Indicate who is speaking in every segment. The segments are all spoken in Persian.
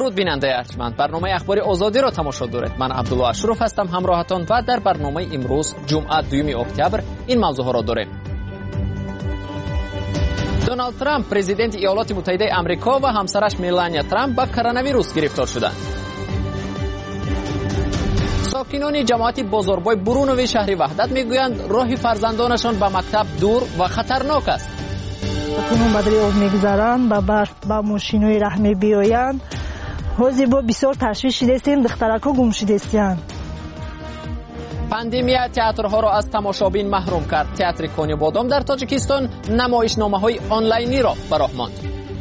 Speaker 1: درود بیننده ارجمند، برنامه اخبار آزادی را تماشا دارید. من عبدالله اشرف هستم همراهتان و در برنامه امروز جمعه 2 اکتبر این موضوع ها را داریم. دونالد ترامپ پرزیدنت ایالات متحده آمریکا و همسرش میلانیا ترامپ با کرونا ویروس گرفتار شدند. ساکنان جماعت بازاربای برونوی شهر وحدت میگویند راه فرزندانشان به مکتب دور و خطرناک است.
Speaker 2: کنون بدری آب میگذارند با برف با ماشینوی راه میبیایند. حاضر با بسیار تشویش شدستیم، دخترکا گم شدستیم.
Speaker 1: پاندemia تئاترها را از تماشابین محروم کرد. تئاتر کنی بادام در تاجیکستان نمایشنامه‌های آنلاینی را براه ماند.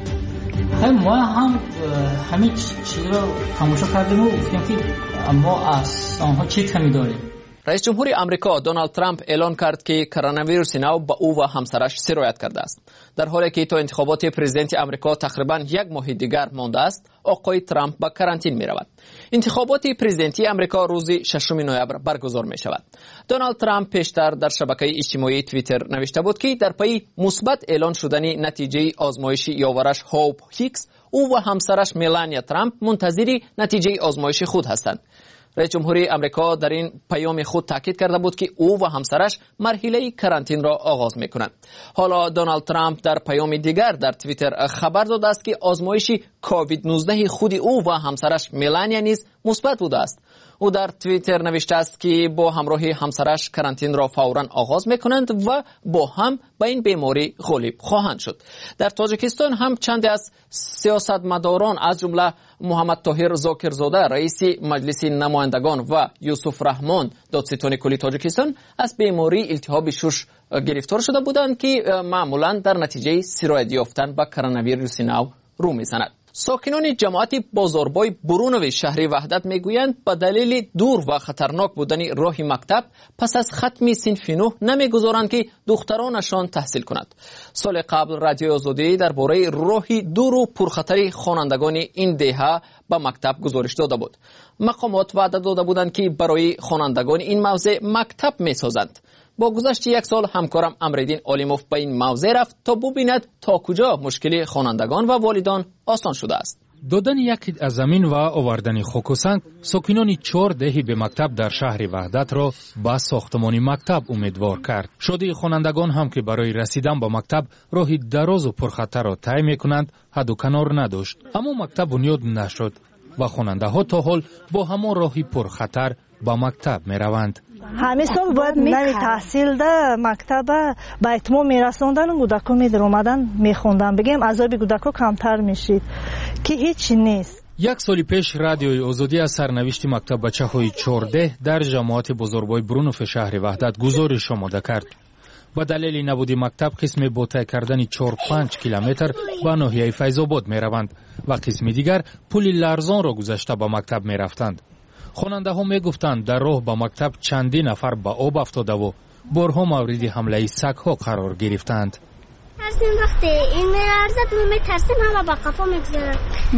Speaker 3: ما هم همه چیز را تماشا کردیم و گفتیم که ما از آنها چه کمی داریم.
Speaker 1: رئیس جمهور آمریکا دونالد ترامپ اعلان کرد که کرونا ویروس نو به او و همسرش سرایت کرده است. در حالی که تا انتخابات پرزیدنت آمریکا تقریبا 1 ماه دیگر مانده است، آقای ترامپ به کرانتین می رود. انتخابات پرزیدنتی آمریکا روز 6 نوامبر برگزار می شود. دونالد ترامپ پیشتر در شبکه اجتماعی توییتر نوشته بود که در پی مثبت اعلان شدن نتیجه آزمایش یاورش هوپ هیکس، او و همسرش میلانیا ترامپ منتظر نتیجه آزمایش خود هستند. رئیس جمهور آمریکا در این پیام خود تاکید کرده بود که او و همسرش مرحله کرانتین را آغاز می‌کنند. حالا دونالد ترامپ در پیام دیگر در توییتر خبر داده است که آزمایش کووید 19 خود او و همسرش میلانیا نیز مثبت بوده است. او در توییتر نوشته است که با همراه همسرش کرانتین را فوراً آغاز می‌کنند و با هم به این بیماری غالب خواهند شد. در تاجیکستان هم چند از سیاستمداران از جمله محمد طاهر زاکرزاده رئیس مجلس نمایندگان و یوسف رحمان دادستان کلی تاجیکستان از بیماری التهاب شش گرفتار شده بودند که معمولاً در نتیجه سرایت یافتن به کرونا ویروس نو رو می‌زند. ساکنان جماعت بازاربای برونوی شهر وحدت میگویند به دلیل دور و خطرناک بودن راه مکتب پس از ختم صنف 9 نمیگذارند که دخترانشان تحصیل کنند. سال قبل رادیو آزادی درباره راه دور و پرخطر خوانندگان این دهه به مکتب گزارش داده بود. مقامات وعده داده بودند که برای خوانندگان این موضع مکتب میسازند. با گذشت 1 سال همکارم امرالدین عالموف به این موضع رفت تا ببیند تا کجا مشکل خوانندگان و والدان آسان شده است.
Speaker 4: دادن یک از زمین و آوردن خاک و سنگ ساکنان 4 دهه به مکتب در شهر وحدت را به ساختمان مکتب امیدوار کرد. شده خوانندگان هم که برای رسیدن به مکتب راه دراز و پرخطر را طی می‌کنند حد و کنار نداشت. اما مکتب بنیاد نشد و خواننده ها تا حال با همان راهی پرخطر به مکتب می‌روند.
Speaker 2: همه سال باید نوی تحصیل ده مکتب به اتمام میرساندن کودکان میدرآمدن میخوندن. بگیم عذاب کودکان کمتر میشید که هیچ نیست.
Speaker 4: 1 سال پیش رادیوی آزادی از سرنوشت مکتب بچه‌های 14 در جماعت بزرگوار برونوف شهر وحدت گزارش آماده کرد. با دلیل نبود مکتب قسم با طی کردن 4-5 کیلومتر به ناحیه فیض‌آباد میروند و قسم دیگر پل لرزان را گذشته به مکتب میرفتند. خواننده ها می گفتند در راه به مکتب چندین نفر به آب افتاده و بارها مورد حمله سگ ها قرار گرفتند.
Speaker 5: ترسیم وقتی این میارزد می ترسیم همه با قفا میگذارد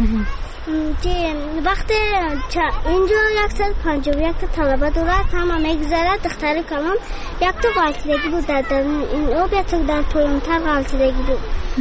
Speaker 5: که وقتی اینجا 151 تا طلبه دارد همه میگذارد. دختری کلام 1 تا غلطیدگی بود در این آب، 1 تا در پایانتر غلطیدگی بود.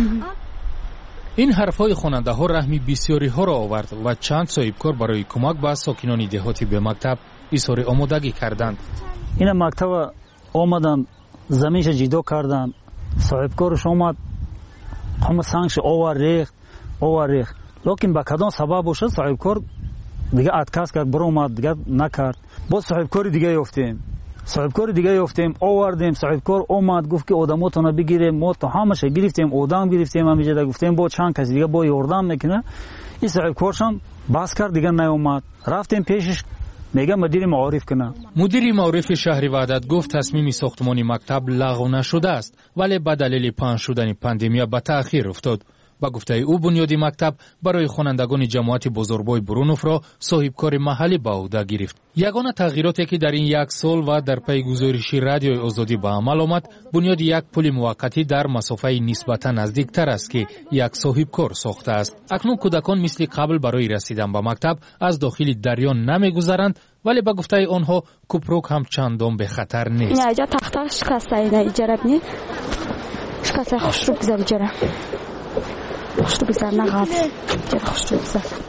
Speaker 4: این حرفهای خواننده ها رحمی بسیاری ها را آورد و چند صاحبکار برای کمک به ساکنان دهاتی به مکتب اظهار آمادگی کردند.
Speaker 6: این مکتب آمدن زمینش جدا کردن، صاحبکارش آمد همه سنگش آور ریخت لیکن به کدام سبب باشد صاحبکار دیگه اتکاس کرد برو اومد دیگه نکرد. باز صاحبکار دیگه یافتیم آوردیم. صاحبکار اومد گفت که آدماتونو بگیریم. ما تو همش گرفتیم، آدم گرفتیم، همینجا گفتیم با چند کسی دیگه با یاردم میکنه. این صاحبکارش هم بس کرد دیگه نیومد. رفتیم پیشش میگه مدیر معارف کنه.
Speaker 4: مدیر معارف شهر وحدت گفت تصمیم ساختمان مکتب لغو نشده است ولی به دلیل پنهان شدن پاندemia به تأخیر افتاد. با گفته او بنیاد مکتب برای خوانندگان جماعت بزرگوار برونوف را صاحبکار محلی به عهده گرفت. یگانه تغییراتی که در این 1 سال و در پی گزارش رادیوی آزادی به عمل آمد بنیاد یک پل موقتی در مسافه نسبتا نزدیکتر است که یک صاحبکار ساخته است. اکنون کودکان مثل قبل برای رسیدن به مکتب از داخل دریا نمیگذرند ولی به گفته آنها کوپروک هم چندان به خطر نیست.
Speaker 7: اینجا تخته شکسته اینا اجاره بنی شکسته خوش رو بگذار اجاره خوش رو بگذار نغاد اجاره خوش رو بگذار.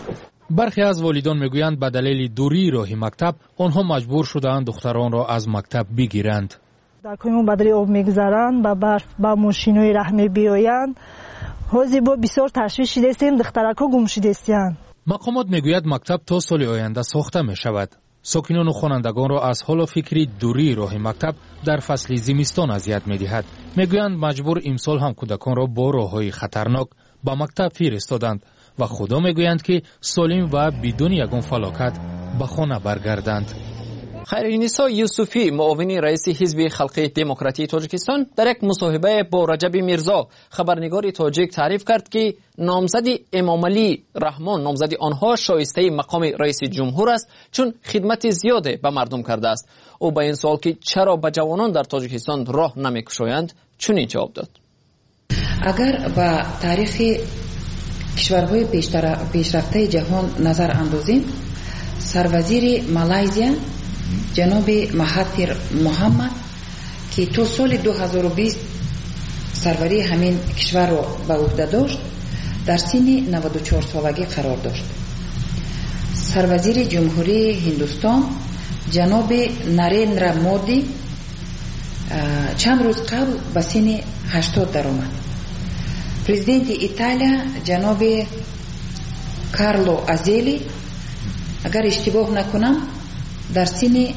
Speaker 4: برخی از والدان میگویند به دلیل دوری راه مکتب آنها مجبور شدند دختران را از مکتب بگیرند.
Speaker 2: در کویمون بدری آب میگذارند، با برف با ماشینای راه میبیایند. حاضی با بسیار تشویش شدیم، دخترکا گم شدیم.
Speaker 4: مقامات میگوید مکتب تا سال آینده ساخته می شود. ساکنان و خوانندگان را از حال و فکری دوری راه مکتب در فصل زمستان اذیت می‌دهد. میگویند مجبور امسال هم کودکان را با راه‌های خطرناک به مکتب فرستادند و خدا میگویند که سالم و بدون یگان فلاکت به خانه برگردند.
Speaker 1: خیرنیسا یوسفی، معاون رئیس حزب خلق دموکراتی تاجیکستان، در یک مصاحبه با رجب میرزا خبرنگار تاجیک تعریف کرد که نامزد امام علی رحمان، نامزد آنها شایسته مقام رئیس جمهور است چون خدمت زیاده به مردم کرده است. او به این سوال که چرا به جوانان در تاجیکستان راه نمی‌گشایند چنین جواب داد:
Speaker 8: اگر به تاریخ کشورهای پیشرفته جهان نظر اندازیم، سروزیر مالایزیا جناب مهاتیر محمد که تو سال 2020 سروری همین کشور را به عهده داشت، در سن 94 سالگی قرار داشت. سروزیر جمهوری هندوستان جناب نریندرا مودی چند روز قبل به سن 80 درآمد. پرزیدنت ایتالیا جناب کارلو ازلی اگر اشتباه نکنم در سن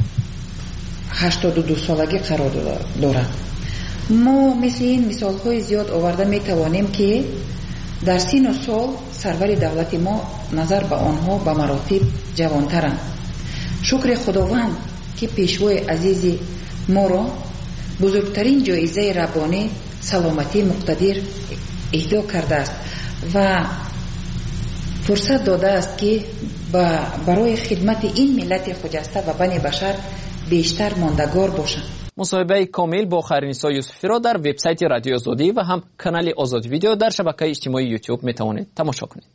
Speaker 8: 82 سالگی قرار دارد. ما مثل این مثال های زیاد آورده می توانیم که در سن و سال سرور دولت ما نظر به آنها به مراتب جوانترند. شکر خداوند که پیشوای عزیز ما را بزرگترین جایزه ربانی سلامتی مقتدر اهدا کرده است و فرصت داده است که برای خدمت این ملت خجسته و بنی بشر بیشتر ماندگار باشند.
Speaker 1: مصاحبه کامل با خیرنیسا یوسفی را در وبسایت رادیو آزادی و هم کانال آزاد ویدیو در شبکه اجتماعی یوتیوب می توانید تماشا کنید.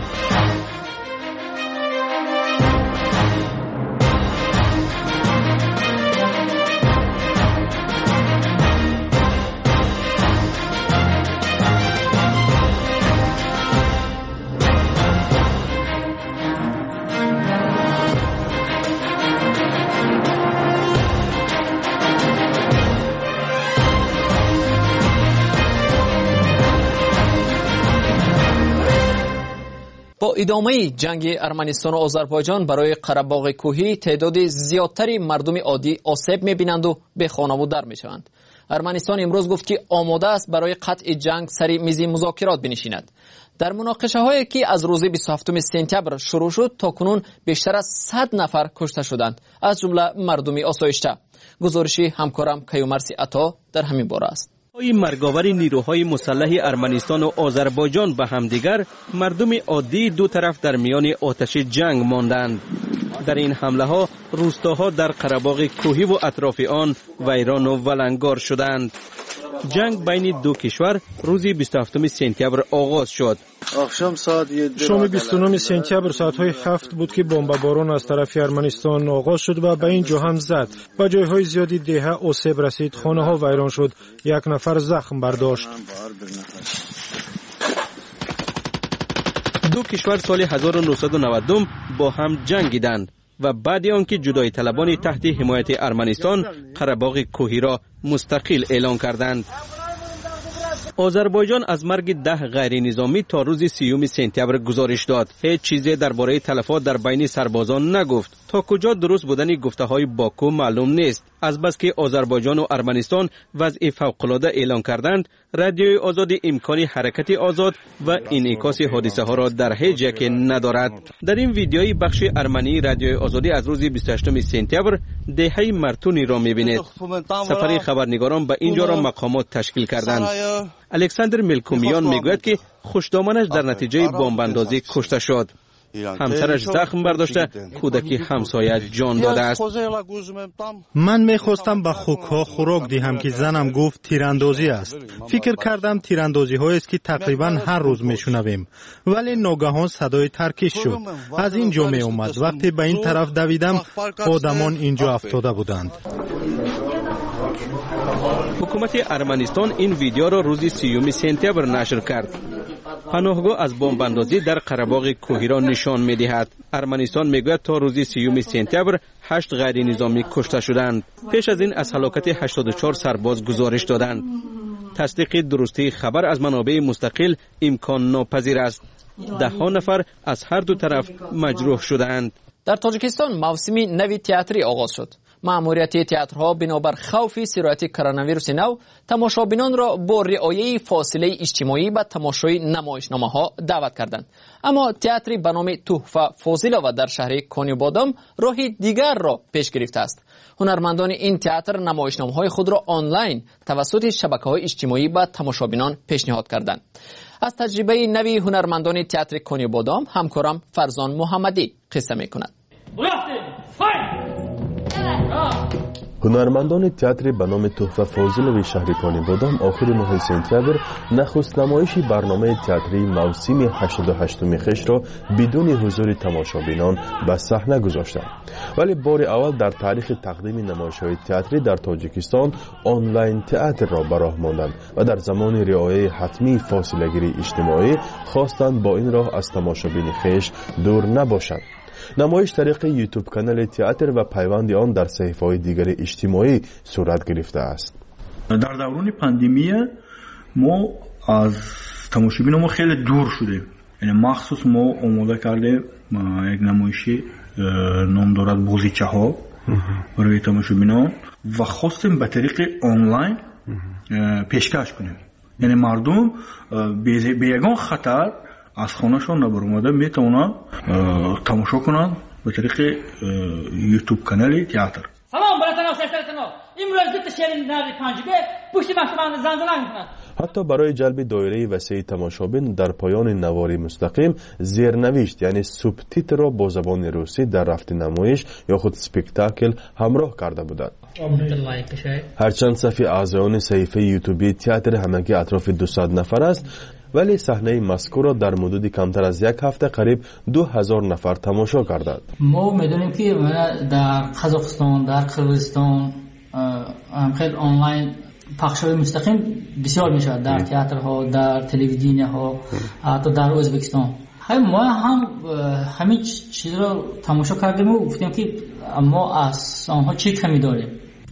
Speaker 1: با ادامه جنگ ارمنستان و آذربایجان برای قره‌باغ کوهی تعداد زیادتری مردم عادی آسیب می‌بینند و به خانه در می‌شوند. ارمنستان امروز گفت که آماده است برای قطع جنگ سر میز مذاکرات بنشیند. در مناقشه‌هایی که از روز 27 سپتامبر شروع شد تاکنون بیشتر از 100 نفر کشته شدند، از جمله مردم آسایشته. گزارشی همکارم کیومرث عطا در همین باره است.
Speaker 9: مرگاور نیروهای مسلح ارمنستان و آذربایجان به همدیگر، مردم عادی دو طرف در میان آتش جنگ ماندند. در این حمله ها روستاها در قره‌باغ کوهی و اطراف آن ویران و ولنگار شدند. جنگ بین دو کشور روز 27 سپتامبر آغاز شد.
Speaker 10: شام 29 سپتامبر ساعت‌های 7 بود که بمباران از طرف ارمنستان آغاز شد و به این جا هم زد. به جایهای زیادی دهه آسیب رسید، خانه‌ها ویران شد، یک نفر زخم برداشت.
Speaker 9: دو کشور سال 1992 با هم جنگیدند و بعد آنکه جدایی طلبان تحت حمایت ارمنستان قره‌باغ کوهی را مستقل اعلان کردند. آذربایجان از مرگ 10 غیر نظامی تا روز 30 سپتامبر گزارش داد. هیچ چیزی درباره تلفات در بین سربازان نگفت. تا کجا درست بودن گفته‌های باکو معلوم نیست. از بس که آذربایجان و ارمنستان وضع فوق‌العاده اعلان کردند، رادیوی آزاد امکان حرکت آزاد و انعکاس حادثه ها را در هیچ جای ندارد. در این ویدیوی بخش ارمنی رادیوی آزادی از روز 28 سپتامبر دهه مرتونی را می‌بینید. سفری خبرنگاران به اینجا را مقامات تشکیل کردند. الکساندر ملکومیان میگوید که خوشدامنش در نتیجه بمب‌اندازی کشته شد. همسرش زخم برداشته، کودکی همسایه جان داده است.
Speaker 11: من میخواستم به خوکها خوراک دهم که زنم گفت تیراندازی است. فکر کردم تیراندازی هایی است که تقریبا هر روز میشنویم، ولی ناگهان صدای ترکش شد. از اینجا می اومد. وقتی به این طرف دویدم آدمان اینجا افتاده بودند.
Speaker 9: حکومت ارمنستان این ویدیو را روز 30 سپتامبر نشر کرد. پناهگاه از بمباندازی در قره‌باغ کوهی نشان می‌دهد. ارمنستان میگوید تا روز 30 سپتامبر 8 غیر نظامی کشته شدند. پیش از این از هلاکت 84 سرباز گزارش دادند. تصدیق درستی خبر از منابع مستقل امکان ناپذیر است. ده ها نفر از هر دو طرف مجروح شدند.
Speaker 1: در تاجیکستان موسم نوی تئاتری آغاز شد. مأموریت تئاترها بنابر خوف سرایت کرونا ویروس نو تماشابینان را با رعایت فاصله اجتماعی به تماشای نمایشنامه‌ها دعوت کردند. اما تئاتری به نام تحفه فاضله در شهر کانیبادام راهی دیگر را پیش گرفته است. هنرمندان این تئاتر نمایشنامه‌های خود را آنلاین توسط شبکه‌های اجتماعی به تماشابینان پیشنهاد کردند. از تجربه نوی هنرمندان تئاتر کانیبادام همکارم فرزان محمدی قصه می‌کند.
Speaker 12: هنرمندان تئاتر به نام تحفه فاضله شهر کانیبادام آخر ماه سپتامبر نخست نمایش برنامه تئاتری موسم 88 خش را بدون حضور تماشابینان به صحنه گذاشتند. ولی بار اول در تاریخ تقدیم نمایش‌های تئاتری در تاجیکستان آنلاین تئاتر را به راه ماندند و در زمان رعایت حتمی فاصله‌گیری اجتماعی خواستند با این راه از تماشابین خویش دور نباشند. نمایش طریق یوتیوب کانال تئاتر و پیوند آن در صحیفه‌های دیگر اجتماعی صورت گرفته است.
Speaker 13: در دوران پاندمی ما از تماشابین ما خیلی دور شدیم. یعنی مخصوص ما آماده کردیم یک نمایشی نام دارد بازیچه ها برای تماشابینان و خواستیم به طریق آنلاین پیشکش کنیم. یعنی مردم به یگان خطر از خانهشان نبرآمده میتونن تماشا کنن به طریق یوتیوب کانال تئاتر.
Speaker 3: سلام براتون سرتون. امروز گفت شهر نادر پنجگه پشت محکمه زندان میکنن.
Speaker 12: حتی برای جلب دایره وسیع تماشابین در پایان نواری مستقیم زیرنوشت یعنی سوبتیتر را با زبان روسی در رفت نمایش یا خود سپکتاکل همراه کرده بودند. هرچند صفحه اعضایان صحیفه یوتیوبی تئاتر همگی اطراف 200 نفر است، ولی صحنه مذکور را در مدت کمتر از یک هفته قریب 2000 نفر تماشا کردند.
Speaker 3: ما میدونیم که در قزاقستان، در قرغیزستان خیلی آنلاین پخش‌های مستقیم بسیار میشه در تئاترها، در تلویزیون‌ها، حتی در ازبکستان. ما هم همه چیز را تماشا کردیم و گفتیم که ما از آنها چی کمی داریم.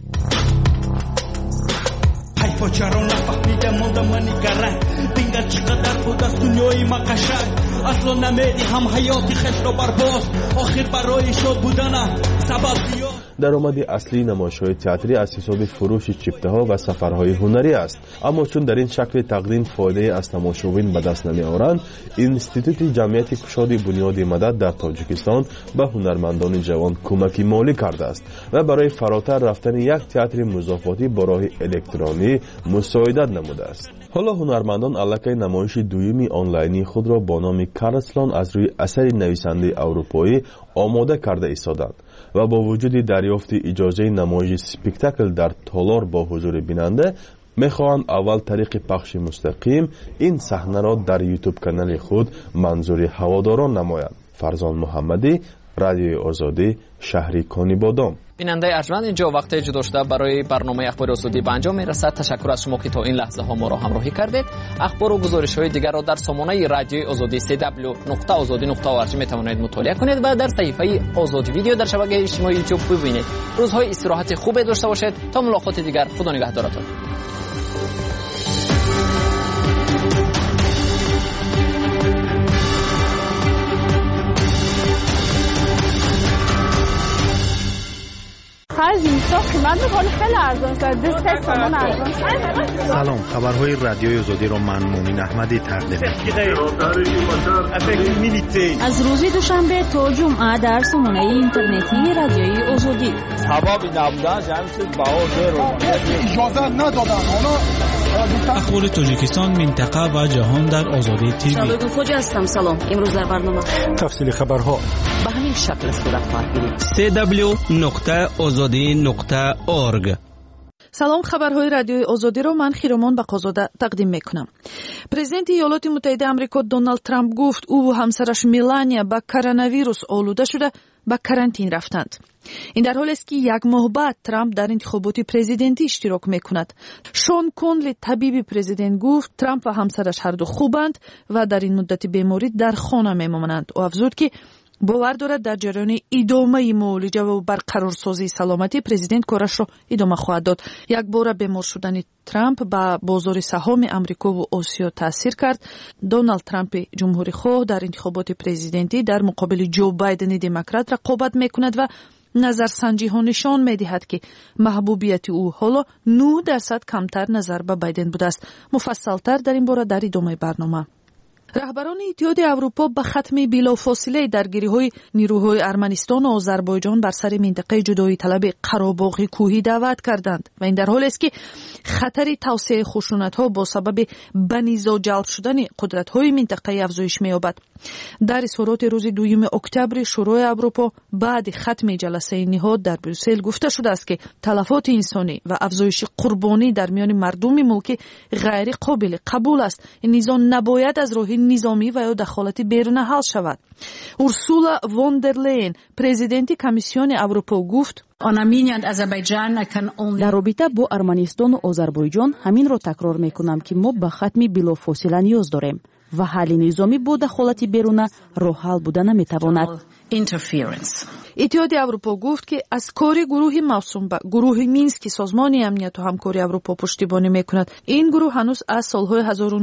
Speaker 14: حیفا چرا نفهمیدم ماندم منی گرنگ دینگر چقدر بود از دنیای ما قشنگ اصلا نمیدی هم حیاتی خش را برباز آخر برای شاد بودنم سبب زیاد.
Speaker 12: درآمد اصلی نمایش‌های تئاتری از حساب فروش چیپته‌ها و سفرهای هنری است، اما چون در این شکل تقدیم فایده از تماشاچیان به دست نمی‌آورند، اینستیتوت جمعیت کشاد بنیاد مدد در تاجیکستان به هنرمندان جوان کمکی مالی کرده است و برای فراتر رفتن یک تئاتر مضافاتی با راه الکترونی مساعدت نموده است. حالا هنرمندان علاقه نمایش دویمی آنلاینی خود را با نام کارسلان از روی اثر نویسنده اروپایی آماده کرده ایستادند و با وجود دریافت اجازه نمایش سپکتاکل در تالار با حضور بیننده میخواهند اول طریق پخش مستقیم این صحنه را در یوتیوب کانال خود منظور هواداران نمایند. فرزان محمدی، رادیوی آزادی، شهر کانیبادام.
Speaker 1: بیننده ارجمند، اینجا وقت جدا شده برای برنامه اخبار آزادی به انجام میرسد. تشکر از شما که تا این لحظه ها ما را همراهی کردید. اخبار و گزارش های دیگر را در سامانه رادیوی آزادی www.azadi.org میتوانید مطالعه کنید و در صفحه آزادی ویدیو در شبکه اجتماعی یوتیوب ببینید. روزهای استراحت خوب داشته باشید. تا ملاقات دیگر، خدا نگهدارتان.
Speaker 11: سلام، خبرهای رادیوی آزادی را من مومن احمدی تقدیم می‌کنم.
Speaker 7: از روز دوشنبه تا جمعه در سامانه اینترنتی رادیوی آزادی.
Speaker 15: سبب نبودن جمعیت اجازه ندادن.
Speaker 16: اخبار تاجیکستان، منطقه و جهان در آزادی تیوی.
Speaker 7: شبکه خوجا هستم. سلام. امروز در برنامه
Speaker 10: تفصیل خبرها
Speaker 1: به همین شکل صورت خواهد گرفت.
Speaker 16: www.azadi.org.
Speaker 17: سلام، خبرهای رادیوی آزادی رو من خیرمان بقازاده تقدیم میکنم. پرزیدنت ایالات متحده آمریکا دونالد ترامپ گفت او و همسرش میلانیا با کرونا ویروس آلوده شده به کرانتین رفتند. این در حالی است که یک ماه بعد ترامپ در انتخابات پرزیدنتی اشتراک میکند. شون کنلی طبیب پرزیدنت گفت ترامپ و همسرش هر دو خوبند و در این مدت بیماری در خانه میمانند. او افزود که باور دارد در جریان ادامه معالجه و برقرارسازی سلامتی پرزیدنت کارش را ادامه خواهد داد. یک بار بیمار شدن ترامپ به بازار سهام امریکا و آسیا تاثیر کرد. دونالد ترامپ جمهوری خواه در انتخابات پرزیدنتی در مقابل جو بایدن دموکرات رقابت میکند و نظرسنجی ها نشان میدهد که محبوبیت او حالا 9% کمتر نظر به بایدن بوده است. مفصلتر در این باره در ادامه برنامه. رهبران اتحاد اروپا به ختم بلافاصله درگیری‌های نیروهای ارمنستان و آذربایجان بر سر منطقه جدایی طلب قره‌باغ کوهی دعوت کردند و این در حالی است که خطر توسعه خشونت‌ها با سبب به نزاع جلب شدن قدرت‌های منطقه افزایش می‌یابد. در اظهارات روز 2 اکتبر شورای اروپا بعد ختم جلسه نهاد در بروسل گفته شده است که تلفات انسانی و افزایش قربانی در میان مردم ملک غیر قابل قبول است. این نزاع نباید از راه نظامی و یا دخالت بیرون حل شود. اورسولا وان در لین پرزیدنت کمیسیون اروپا گفت
Speaker 18: در رابطه با ارمنستان و آذربایجان همین را تکرار میکنم که ما به ختم بلافاصله نیاز داریم و حل نظامی با دخالت بیرون راه حل بودن نمیتواند.
Speaker 17: اتحاد اروپا گفت که از کار گروه موسوم به گروه مینسک سازمان امنیت و همکاری اروپا پشتیبانی میکند. این گروه هنوز از سالهای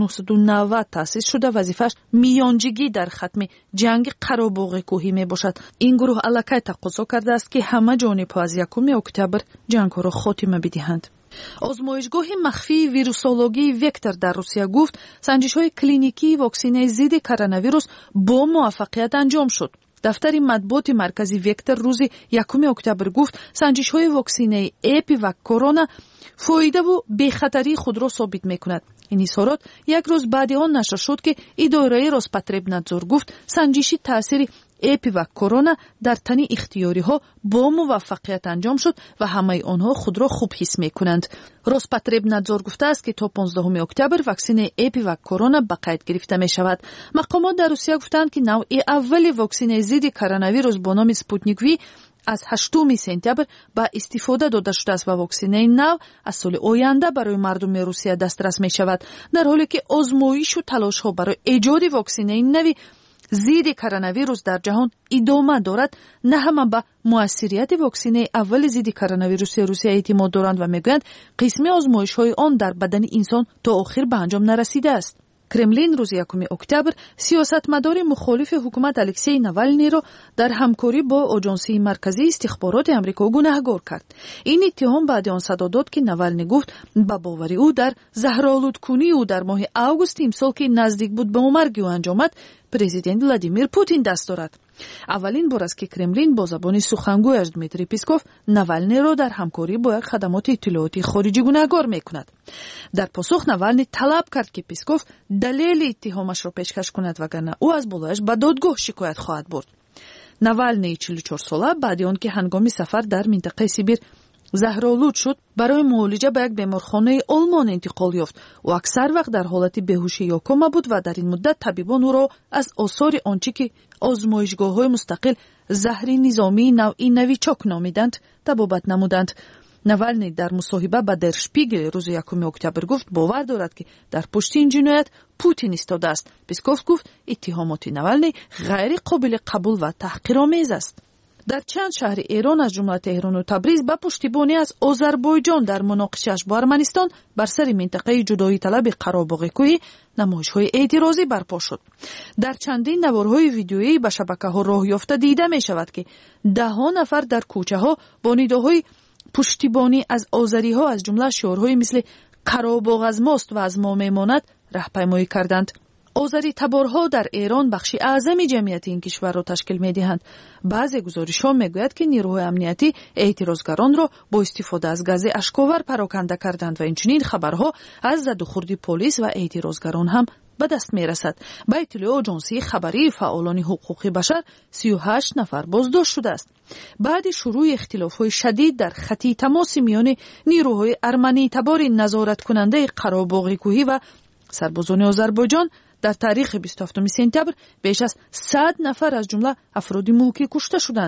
Speaker 17: 1990 تأسیس شده. وظیفش میانجیگی در ختم جنگ قره‌باغ کوهی میباشد. این گروه الکی تقاضا کرده است که همه جانب‌ها از 1 اکتبر جنگ را خاتمه بدهند. آزمایشگاه مخفی ویروسولوژی وکتور در روسیه گفت سنجش‌های کلینیکی واکسینه ضد کرونا ویروس با موفقیت انجام شد. دفتر مطبوعات مرکزی وکتور روز 1 اکتبر گفت سنجش‌های واکسینه اپی و کرونا فایده و بی‌خطری خود را ثابت می‌کند. این اظهارات یک روز بعد آن نشر شد که اداره روسپاتربنادزور گفت سنجشی تاثیر اپی و کرونا در تن اختیاری ها با موفقیت انجام شد و همه آنها خود را خوب حس می کنند. روسپاتربنادزور گفته است که تا 15 اکتبر واکسن اپی و کرونا به قید گرفته می شود. مقامات در روسیه گفتند که نوع اولی واکسن ضد کرونا ویروس با نام اسپوتنیک وی از 8 سپتامبر با استفاده داده شده است و واکسن نو از سال آینده برای مردم روسیه دسترس می شود. در حالی که آزمایش و تلاش ها برای ایجاد واکسن نوی ضد کرونا ویروس در جهان ادامه دارد، نه همه به موثریت واکسن اول ضد کرونا ویروس روسیه اعتماد دارند و میگویند قسم آزمایش های آن در بدن انسان تا آخر به انجام نرسیده است. کرملین روز 1 اکتبر سیاستمدار مخالف حکومت الکسی ناوالنی را در همکاری با آژانسی مرکزی استخبارات آمریکا گناهکار کرد. این اتهام بعد آن صدا داد که ناوالنی گفت به باور او در زهرآلودکنی او در ماه آگوست امسال که نزدیک بود به مرگ او انجامد پرزیدنت ولادیمیر پوتین دست دارد. اولین بار است که کرملین با زبان سخنگویش دمیتری پیسکوف ناوالنی را در همکاری با یک خدمات اطلاعاتی خارجی گناهکار میکند. در پاسخ ناوالنی طلب کرد که پیسکوف دلیل اتهامش را پیشکش کند وگرنه او از بالایش به دادگاه شکایت خواهد برد. ناوالنی 44 ساله بعد آنکه هنگام سفر در منطقه سیبیر زهرآلود شد برای معالجه به یک بیمارخانه آلمان انتقال یافت. او اکثر وقت در حالت بیهوشی یا کما بود و در این مدت طبیبان او را از آثار آنچه که آزمایشگاه‌های مستقل زهر نظامی نوعی نویچاک نامیدند تبابت نمودند. ناوالنی در مصاحبه با در شپیگل روز 1 اکتبر گفت باور دارد که در پشت این جنایت پوتین ایستاده است. پیسکوف گفت اتهامات ناوالنی غیر قابل قبول و تحقیرآمیز است. در چند شهر ایران از جمله تهران و تبریز با پشتیبانی از آذربایجان در مناقشه‌اش با ارمنستان بر سر منطقه جدایی طلب قره‌باغ کوهی نمایش‌های اعتراضی برپا شد. در چندین نوارهای ویدیویی به شبکه‌ها راه یافته دیده می‌شود که ده‌ها نفر در کوچه‌ها با نداهای پشتیبانی از آذری‌ها از جمله شعارهای مثل قره‌باغ از ماست و از ما میماند راهپیمایی کردند. آذری تبارها در ایران بخشی اعظم جمعیت این کشور را تشکیل می‌دهند. بعضی گزارش‌ها می‌گوید که نیروهای امنیتی اعتراضگران را با استفاده از گاز اشک‌آور پراکنده کردند و اینچنین خبرها از زد و خورد پلیس و اعتراضگران هم به دست می‌رسد. به اطلاع آژانسی خبری فعالان حقوق بشر 38 نفر بازداشت شده است. بعد شروع اختلاف‌های شدید در خط تماس میان نیروهای ارمنی تبار نظارت کننده قره‌باغ کوهی و سربازان آذربایجان در تاریخ 27 سپتامبر بیش از 100 نفر از جمله افراد ملکی کشته شدند.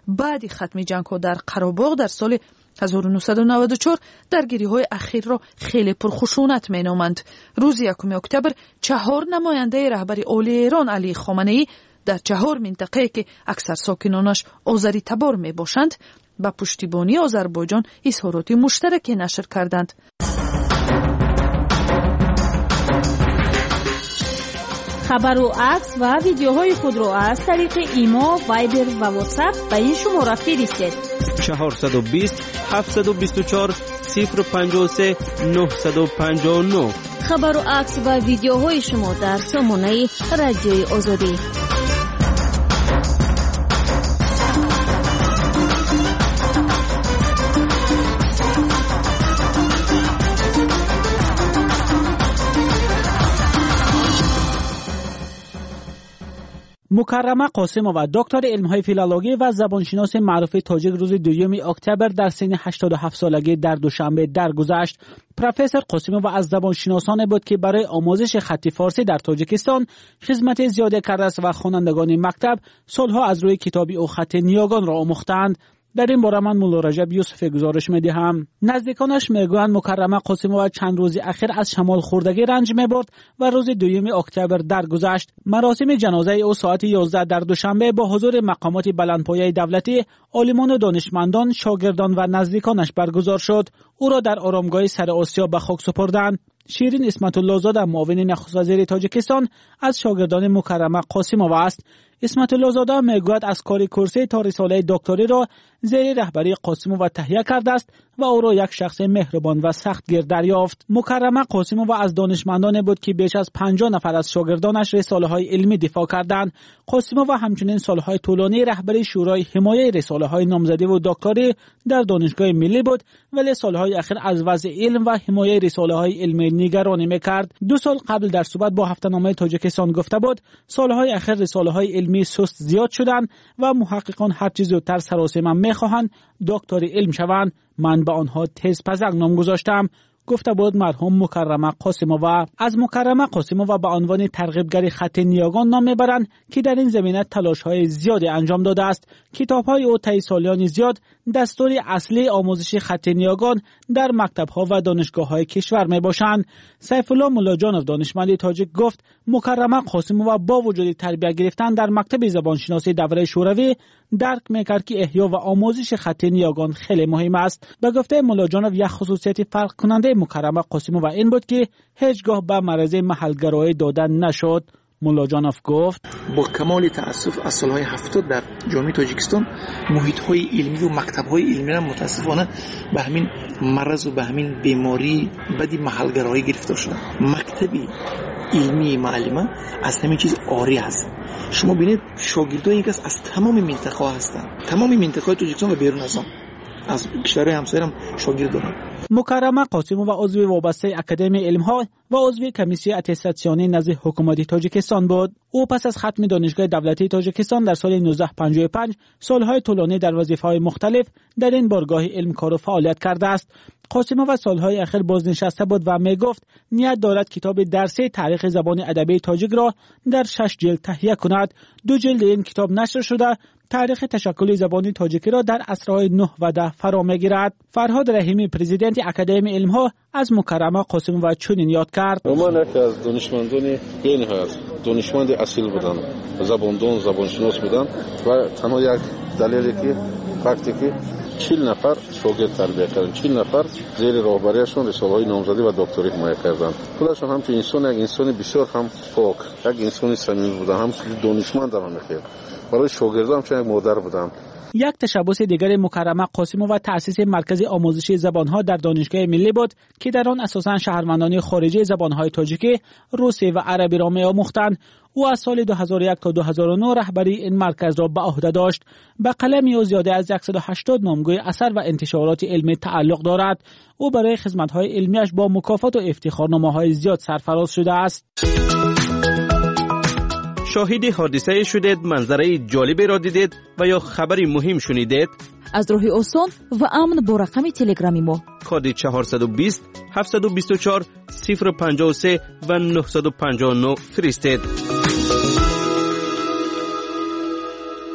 Speaker 17: بعد ختم جنگ‌ها در قره‌باغ در سال 1994 درگیری‌های اخیر را خیلی پرخشونت می‌نامند. روز 1 اکتبر 4 نماینده رهبر عالی ایران علی خامنه‌ای در 4 منطقه که اکثر ساکنانش آذری تبار میباشند با پشتیبانی آذربایجان اظهارات مشترک نشر کردند.
Speaker 7: خبر و عکس و ویدیوهای خود را از طریق ایما، وایبر و واتساپ به این شماره فرستید.
Speaker 9: 420 724 053 959.
Speaker 7: خبر و عکس و ویدیوهای شما در سامانه رادیوی آزادی.
Speaker 19: مکرمه قاسمова دکتر علم‌های فیلولوژی و زبانشناس معروف تاجیک روز 2 اکتبر در سن 87 سالگی در دوشنبه درگذشت. پروفسور قاسمova از زبانشناسان بود که برای آموزش خط فارسی در تاجیکستان خدمت زیاده کرده است و خوانندگان مکتب سالها از روی کتابی او خط نیاگان را آموختند. در این باره من مولا رجب یوسف گزارش می‌دهم. نزدیکانش میگویند مکرمه قاسمova چند روز اخیر از شمال خوردگی رنج می‌برد و روز 2 اکتبر درگذشت. مراسم جنازه او ساعت 11 در دوشنبه با حضور مقامات بلندپایه دولتی، عالمان و دانشمندان، شاگردان و نزدیکانش برگزار شد. او را در آرامگاه سر آسیا به خاک سپردند. شیرین اسمت الله زاده معاون نخست وزیر تاجیکستان از شاگردان مکرمه قاسمova است. اسمت الله زاده میگوید از کاری کورسی تا رساله دکتری را زیر رهبری قاسمova تهیه کرده است و او را یک شخص مهربان و سختگیر دریافت. مکرمه قاسمova از دانشمندان بود که بیش از 50 نفر از شاگردانش رساله‌های علمی دفاع کردند. قاسمova همچنین سالهای طولانی رهبری شورای حمایه رساله‌های نامزدی و دکتری در دانشگاه ملی بود، ولی سالهای اخیر از وضع علم و حمایه رساله‌های علمی نگرانی می‌کرد. 2 سال قبل در صحبت با هفته‌نامه تاجیکستان گفته بود سالهای اخیر رساله‌های علمی سست زیاد شدند و محققان هر چیز زودتر سراسیمه می‌خواهند دکتر علم شوند. من به آنها تز پزک نام گذاشتم، گفته بود مرحوم مکرمه قاسمova. از مکرمه قاسمova به عنوان ترغیبگر خط نیاگان نام میبرند که در این زمینه تلاش‌های زیادی انجام داده است. کتاب‌های او طی سالیان زیاد دستور اصلی آموزش خط نیاگان در مکتب‌ها و دانشگاه‌های کشور میباشند. سیف الله ملاجانov دانشمند تاجیک گفت مکرمه قاسمova با وجود تربیت گرفتن در مکتب زبانشناسی دوره شوروی درک میکرد که احیا و آموزش خط نیاگان خیلی مهم است. به گفته ملاجانov یک خصوصیت فرق کننده مکرمه قاسمova این بود که هیچگاه به معرض محلگرایی دادن نشد. ملاجانov گفت
Speaker 20: با کمال تأسف از سالهای 70 در جامعه تاجیکستان محیط‌های علمی و مکتب‌های علمی را متاسفانه به همین مرض و به همین بیماری بدی محلگرایی گرفتار شدن. مکتبی علمی معلمه از همین چیز عاری است. شما ببینید شاگردان این کس از تمام منطقه ها هستند، تمام منطقه تاجیکستان و بیرون از آن از کشورهای همسایه هم شاگرد دارند.
Speaker 19: مکرمه قاسمova عضو وابسته اکادمی علم‌ها و عضو کمیسیون اتستاسیونی نزد حکومت تاجیکستان بود. او پس از ختم دانشگاه دولتی تاجیکستان در سال 1955 سالهای طولانی در وظیفه‌های مختلف در این بارگاه علمکار و فعالیت کرده است. قاسمova سالهای اخیر بازنشسته بود و میگفت نیت دارد کتاب درسی تاریخ زبان ادبی تاجیک را در 6 جلد تهیه کند. 2 جلد این کتاب نشر شده تاریخ تشکل زبان تاجیکی را در عصرهای 9 و 10 فرا میگیرد. فرهاد رحیمی پرزیدنت اکادمی علم‌ها از مکرمه قاسمova چنین یاد کرد.
Speaker 21: من یک از دانشمندان این هست، دانشمند اصیل بودن، زباندان، زبانشناس بودن و تنها یک دلیلی که وقتی که 40 نفر شاگرد تربیت کردن، 40 نفر زیر راهبریشون رساله‌های نامزدی و دکتری حمایت کردند. خودشون هم تو انسان یک انسان بسیار هم پاک، یک انسان صمیمی بودن، هم دانشمند هم می‌خواد. برای شاگردان هم یک مادر بودن.
Speaker 19: یک تشبث دیگر مکرمه قاسمova تأسیس مرکز آموزشی زبانها در دانشگاه ملی بود که در آن اساساً شهروندان خارجی زبانهای تاجیکی، روسی و عربی را می‌آموختند. او از سال 2001 تا 2009 رهبری این مرکز را به عهده داشت. به قلم او زیاده از 180 نامگوی اثر و انتشارات علمی تعلق دارد. او برای خدمت‌های علمیش با مکافات و افتخارنامه‌های زیاد سرفراز شده است.
Speaker 9: شاهد حادثه شدید، منظره جالبی را دیدید و یا خبری مهم شنیدید؟
Speaker 18: از راه آسان و امن با رقم تلگرامی ما
Speaker 9: کد 420 724 053 و 959 فرستید.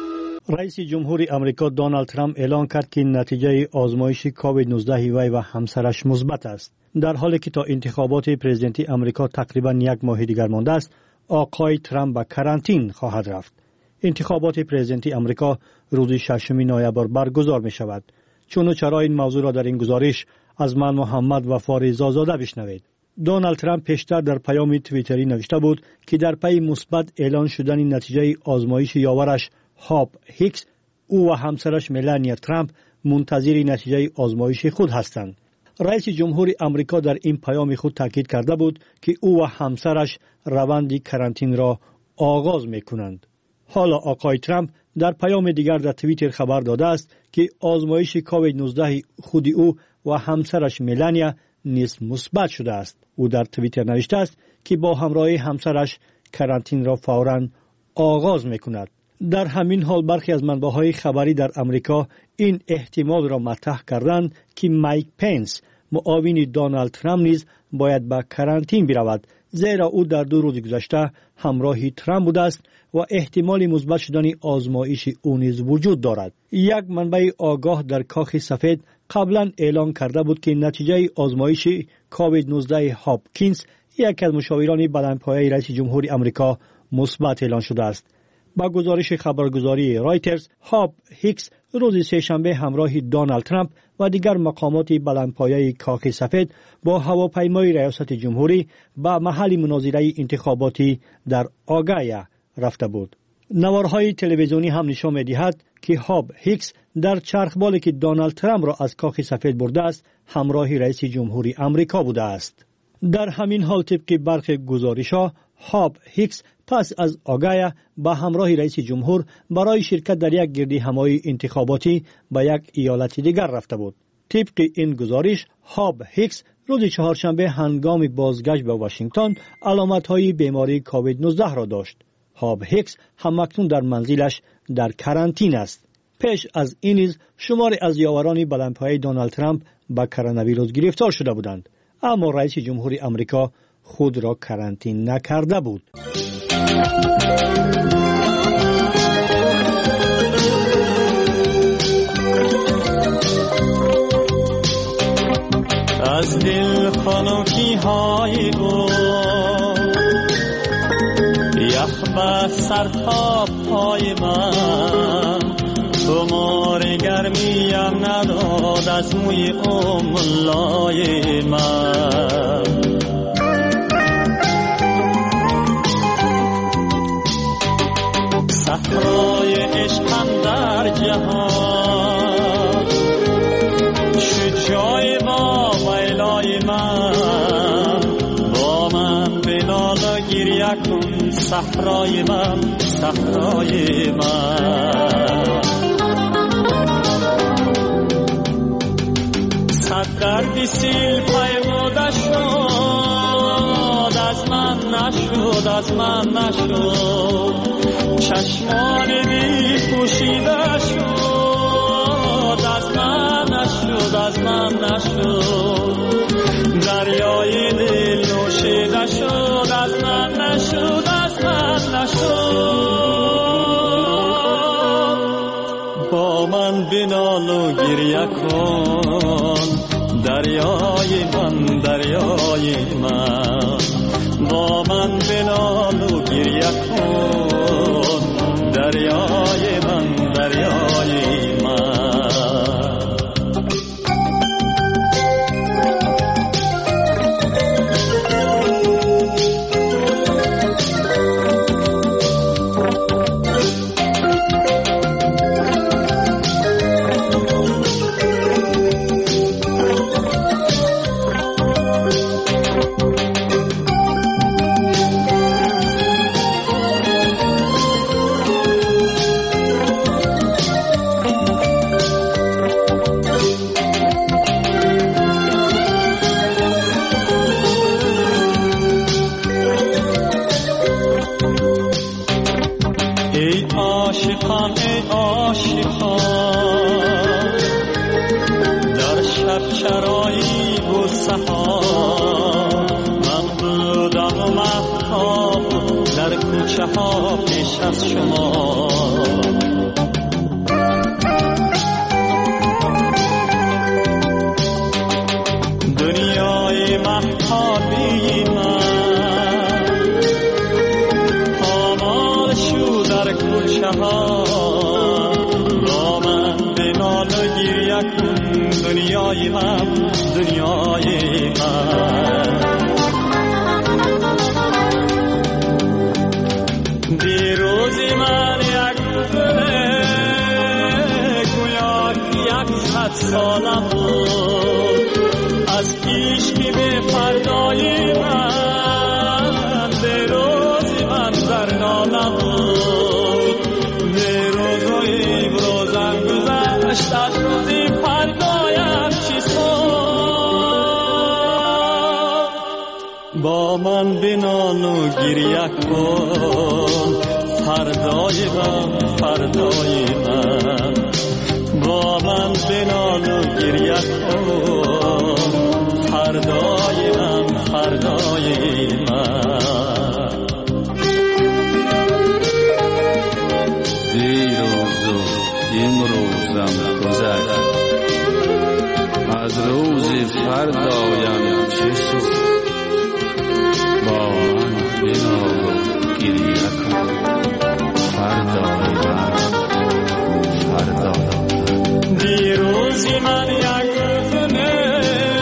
Speaker 5: رئیس جمهور امریکا دونالد ترامپ اعلان کرد که نتیجه آزمایش کووید 19 وی و همسرش مثبت است. در حالی که تا انتخابات پرزیدنتی امریکا تقریبا یک ماه دیگر مانده است، آقای ترامپ به کرانتین خواهد رفت. انتخابات پرزیدنتی امریکا روز 6 نوامبر برگزار می شود. چون و چرا این موضوع را در این گزارش از من محمد وفا رضازاده بشنوید. دونالد ترامپ پیشتر در پیام توییتری نوشته بود که در پی مثبت اعلان شدن نتیجه آزمایش یاورش هاب هیکس، او و همسرش ملانیا ترامپ منتظر نتیجه آزمایش خود هستند. رئیس جمهور امریکا در این پیام خود تاکید کرده بود که او و همسرش روند کرانتین را آغاز می‌کنند. حالا آقای ترامپ در پیام دیگر در توییتر خبر داده است که آزمایش کووید 19 خود او و همسرش ملانیا نیز مثبت شده است. او در توییتر نوشته است که با همراهی همسرش کرانتین را فوراً آغاز می‌کند. در همین حال برخی از منبع‌های خبری در امریکا این احتمال را مطرح کردند که مایک پنس، معاون دونالد ترامپ نیز باید به کرانتین برود، زیرا او در 2 روز گذشته همراه ترامپ بوده است و احتمال مثبت شدن آزمایش او نیز وجود دارد. یک منبع آگاه در کاخ سفید قبلا اعلان کرده بود که نتیجه آزمایش کووید 19 هاپکینز، یکی از مشاوران بلندپایه رئیس جمهور امریکا، مثبت اعلان شده است. با گزارش خبرگزاری رایترز، هاب هیکس روز سه‌شنبه همراه دونالد ترامپ و دیگر مقامات بلندپایه کاخ سفید با هواپیمای ریاست جمهوری به محل مناظره انتخاباتی در آگایا رفته بود. نوارهای تلویزیونی هم نشان می‌دهد که هاب هیکس در چرخبالی که دونالد ترامپ را از کاخ سفید برده است همراه رئیس جمهوری امریکا بوده است. در همین حال طبق برخی گزارش‌ها، هاب هیکس پس از آگایا با همراه رئیس جمهور برای شرکت در یک گردی همایی انتخاباتی به یک ایالت دیگر رفته بود. طبق این گزارش، هاب هیکس روز چهارشنبه هنگام بازگشت به واشنگتن علامت‌های بیماری کووید 19 را داشت. هاب هیکس همکنون در منزلش در کرانتین است. پیش از این نیز شماری از یاوران بلندپایه دونالد ترامپ با کرونا ویروس گرفتار شده بودند، اما رئیس جمهور امریکا خود را کرانتین نکرده بود.
Speaker 22: از دل خنکی های او یخ به سر تا پای من، تو مار گرمیم نداد از موی ملای من. صحرای عشقم در جهان شد جای با ویلای من، با من بنال و گریه کن صحرای من، صحرای من. صد درد سیل پیموده شد، از من نشد، از من نشد. چشمان بی پوشیده شد، از من نشد، از من نشد. دریای دل نوشیده شد، از من نشد، از من نشد. با من بنال و گریه کن دریای من، دریای من. با من بنال و گریه کن دریای من، دریای من. دنیای من دنیای من دیروزی من یک روزه گویا 100 سالم بود از پیش که به فردای من دیروزی من در نالم بود دیروز و امروزم گذشت از روزی فردایم چی شد با من بنال و گریه کن فردای من فردای من با من بنال و گریه کن فردای من فردای من
Speaker 2: دیروز و امروزم گذشت از روز فردایم چه شد با من بنال و گریه کن فردای من فردای
Speaker 22: دیروزی من یک روزنه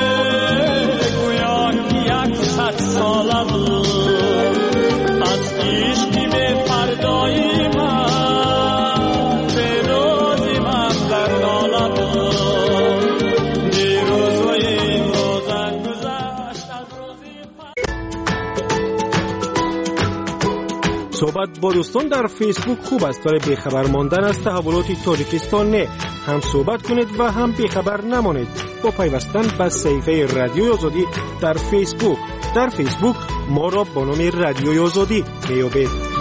Speaker 22: گویا 100 ساله بود از پیش که به فردای من دیروزی من در ناله بود دیروز و امروزم گذشت از روزی
Speaker 10: صحبت با دوستان در فیسبوک خوب است، برای بیخبر ماندن از تحولات تاجیکستان نه. هم صحبت کنید و هم بیخبر نمانید با پیوستن به صفحه رادیوی آزادی در فیسبوک. در فیسبوک ما را با نام رادیوی آزادی میابید.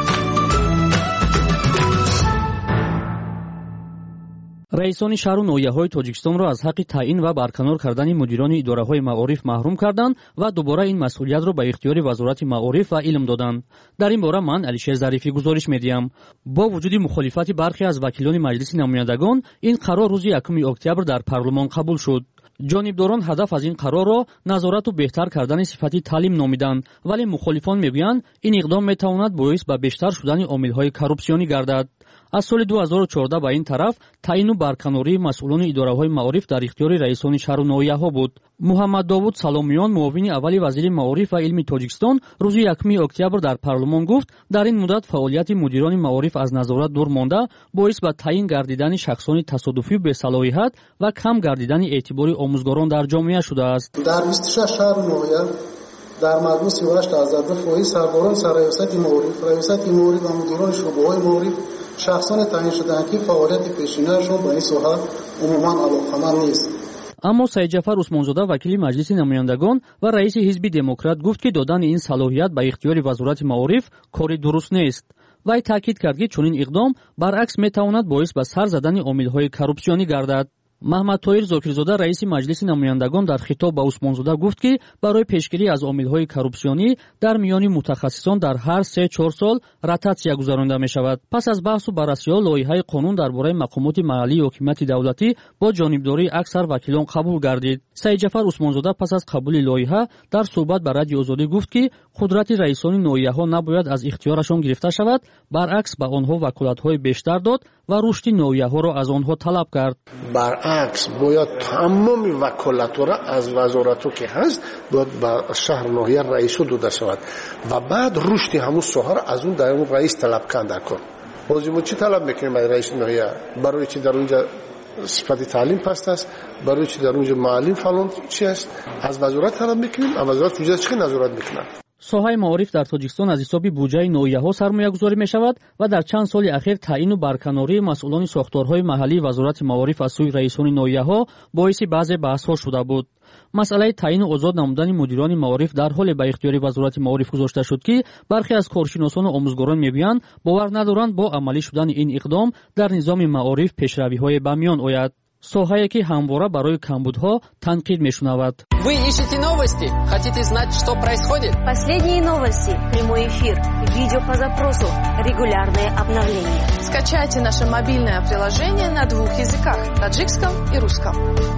Speaker 6: رئیسان شهر و ناحیه‌های تاجیکستان را از حق تعیین و برکنار کردن مدیران اداره‌های معارف محروم کردند و دوباره این مسئولیت را به اختیار وزارت معارف و علم دادند. در این باره من علیشیر ظریفی گزارش می‌دهم. با وجود مخالفت برخی از وکیلان مجلس نمایندگان، این قرار روز 1 اکتبر در پارلمان قبول شد. جانبداران هدف از این قرار را نظارت و بهتر کردن صفت تعلیم نامیدند، ولی مخالفان میگویند این اقدام میتواند باعث به بیشتر شدن عامل‌های کورپسیونی گردد. از سال 2014 به این طرف تعیین و برکناری مسئولان اداره‌های معارف در اختیار رئیسان شهر و ناحیه‌ها بود. محمد داوود سلامیان معاون اول وزیر معارف و علم تاجیکستان روز 1 اکتبر در پارلمان گفت در این مدت فعالیت مدیران معارف از نظارت دور مانده باعث به تعیین گردیدن شخصان تصادفی به صلاحیت و کم گردیدن اعتبار آموزگاران در جامعه شده است.
Speaker 23: در 26 شهر و ناحیه در مجموع 38 از فوقی سرباران سرریاست معارف، ریاست معارف و مدیران شعبه‌های معارف شخصان تعیین شده‌اند که فعالیت پیشینه‌شان به این ساحه عموماً علاقه‌مند نیست.
Speaker 6: اما سید جعفر عثمانزاده وکیل مجلس نمایندگان و رئیس حزب دموکرات گفت که دادن این صلاحیت به اختیار وزارت معارف کاری درست نیست. وی تاکید کرد که چنین اقدام برعکس میتواند باعث به سر زدن عامل‌های کورپسیونی گردد. محمد طاهر زاکرزاده رئیس مجلس نمایندگان در خطاب به عثمانزاده گفت که برای پیشگیری از عامل‌های کورپسیونی در میان متخصصان در هر 3-4 سال رتاتسیا گذرانده می‌شود. پس از بحث و بررسی‌ها لایحه قانون درباره مقامات محلی حکومت دولتی با جانبداری اکثر وکیلان قبول گردید. سید جعفر عثمانزاده پس از قبول لایحه در صحبت با رادیو آزادی گفت که قدرت رئیسان ناحیه‌ها نباید از اختیارشان گرفته شود، برعکس به آنها وکالت‌های بیشتر داد و رشد ناحیه‌ها را از آنها طلب کرد.
Speaker 23: برعکس باید تمام وکالت‌ها را از وزارت‌ها که هست باید به شهر ناحیه رئیس داده شود و بعد رشد همون ساحه را از اون در اون رئیس طلب کنده کن. بازی ما چی طلب می‌کنیم از رئیس ناحیه؟ برای چی در اونجا صفت تعلیم پست است، برای چی در اونجا معلم فلان چی است؟ از وزارت طلب می‌کنیم، از وزارت اونجا چه نظارت می‌کنه؟
Speaker 6: ساحه معارف در تاجیکستان از حساب بودجه ناحیه‌ها سرمایه‌گذاری می‌شود و در چند سال اخیر تعیین و برکناری مسئولان ساختارهای محلی وزارت معارف از سوی رئیسان ناحیه‌ها باعث بعضی بحث‌ها شده بود. مسئله تعیین و آزاد نمودن مدیران معارف در حال به اختیار وزارت معارف گذاشته شد که برخی از کارشناسان و آموزگاران می‌گویند باور ندارند با عملی شدن این اقدام در نظام معارف پیشروی‌های به میان آید. ساحه‌ای که همواره برای کمبودها تنقید می‌شنود.
Speaker 1: Вы ищете новости? Хотите знать, что происходит?
Speaker 24: Последние новости, прямой эфир, видео по запросу, регулярные обновления.
Speaker 17: Скачайте наше мобильное приложение на 2 языках – таджикском и русском.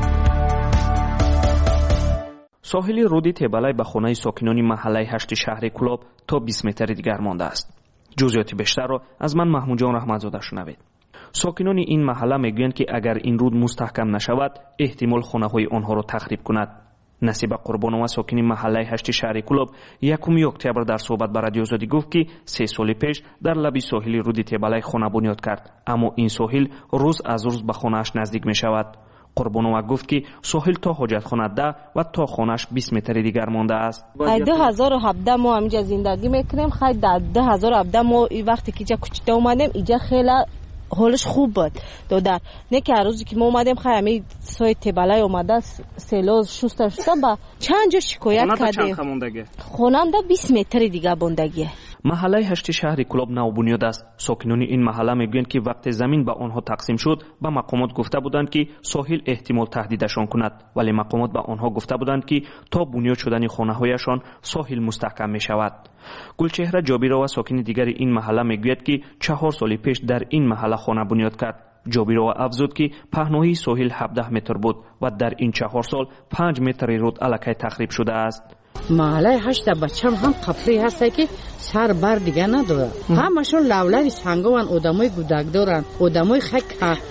Speaker 25: ساحل رود تبلای به خانه ساکنان محله 8 شهر کلاب تا 20 متر دیگر مانده است. جزئیات بیشتر را از من محمود جان رحمتزاده شنوید. ساکنان این محله میگویند که اگر این رود مستحکم نشود احتمال خانه‌های آنها را تخریب کند. نصیب قربانова ساکن محله 8 شهر کلوب 1 اکتبر در صحبت با رادیو آزادی گفت که 3 سال پیش در لب ساحلی رود تبلای خانه بنیاد کرد، اما این ساحل روز از روز به خانه‌اش نزدیک می شود. قربانова گفت که ساحل تا حاجتخانه 10 و تا خانه‌اش 20 متر دیگر مانده است.
Speaker 3: 2017 ما همینجا زندگی میکنیم. خیلی در 2017 ما وقتی که کوچیک‌تر اومدیم اینجا خیلی حالش خوب بود. در نه که روزی که ما اومدیم خیلی سایت تبلای اومده سیلاب شسته با چند جا شکایت کردیم. خونم 20 متر دیگه بوندگیه.
Speaker 25: محله 8 شهر کلوب نو بنیاد است. ساکنان این محله میگویند که وقتی زمین به آنها تقسیم شد به مقامات گفته بودند که ساحل احتمال تهدیدشان کند، ولی مقامات به آنها گفته بودند که تا بنیاد شدن خانه‌هایشان ساحل مستحکم می شود. گلچهره جابیرова ساکن دیگر این محله میگوید که 4 سال پیش در این محله خانه بنیاد کرد. جابیرova افزود که پهنایی ساحل 17 متر بود و در این 4 سال 5 متر رود الکی تخریب شده است.
Speaker 4: محله 8 بچم هم قفلی هسته که سر بر دیگه نداره. همشون لولوی سنگوان، آدمای گودک دارن، آدمای خیلی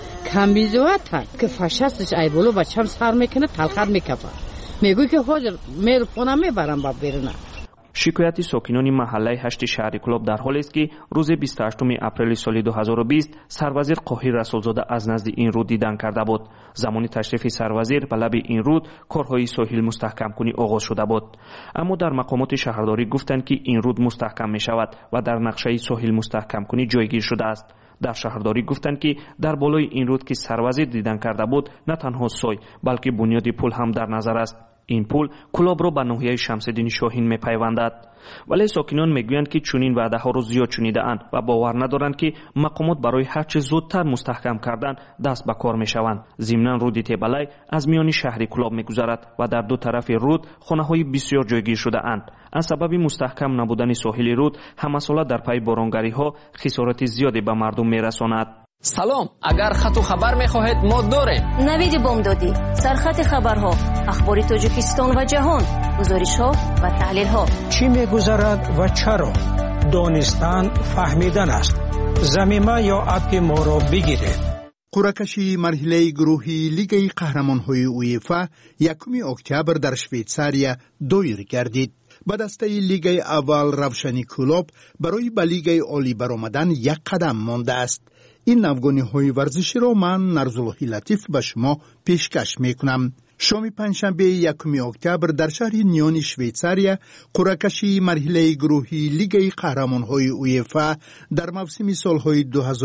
Speaker 4: کمیزواتن که فشستش ای بولو بچم سر میکنه تلخت میکپه، میگوی که حاضر میرو خونه میبرم با بیرونه.
Speaker 25: شکایت ساکنان محله 8 شهر کلوب در حالی است که روز 28 اپریل سال 2020 سروزیر قاهر رسولزاده از نزد این رود دیدن کرده بود. زمانی تشریف سروزیر به لب این رود کارهای ساحل مستحکم کنی آغاز شده بود، اما در مقامات شهرداری گفتند که این رود مستحکم می شود و در نقشه ساحل مستحکم کنی جایگیر شده است. در شهرداری گفتند که در بالای این رود که سروزیر دیدن کرده بود نه تنها سوی بلکه بنیاد پل هم در نظر است. این پل کلاب را به ناحیه شمس‌الدین شاهین می‌پیوندد، ولی ساکنان میگویند که چنین وعده‌ها را زیاد شنیده‌اند و باور ندارند که مقامات برای هر چه زودتر مستحکم کردن دست به کار می‌شوند. ضمناً رود تبلای از میان شهر کلاب می‌گذرد و در دو طرف رود خانه‌های بسیار جایگیر شده‌اند. از سبب مستحکم نبودن ساحل رود همساله در پی بارانگری‌ها خسارات زیادی به مردم می‌رساند.
Speaker 1: سلام، اگر خط و خبر میخواهید ما داریم.
Speaker 24: نوید بامدادی، سرخط خبرها، اخبار تاجیکستان و جهان، گزارش‌ها و تحلیل‌ها.
Speaker 8: چی می‌گذرد و چرا؟ دانستن فهمیدن است. ضمیمه یا اپ ما را بگیرید.
Speaker 13: قرعه‌کشی مرحله گروهی لیگ قهرمان‌های اویفا 1 اکتبر در شویتزاریا دایر گردید. به دسته لیگ اول روشنی کلوب برای به لیگ عالی برآمدن 1 قدم مانده است. این نوگانی های ورزشی را من نرزاللهی لطیف به شما پیشکش میکنم. شام پنجشنبه 1 اکتبر در شهر نیون شویتزاریا قرعه‌کشی مرحله گروهی لیگ قهرمان‌های اویفا در موسم سال‌های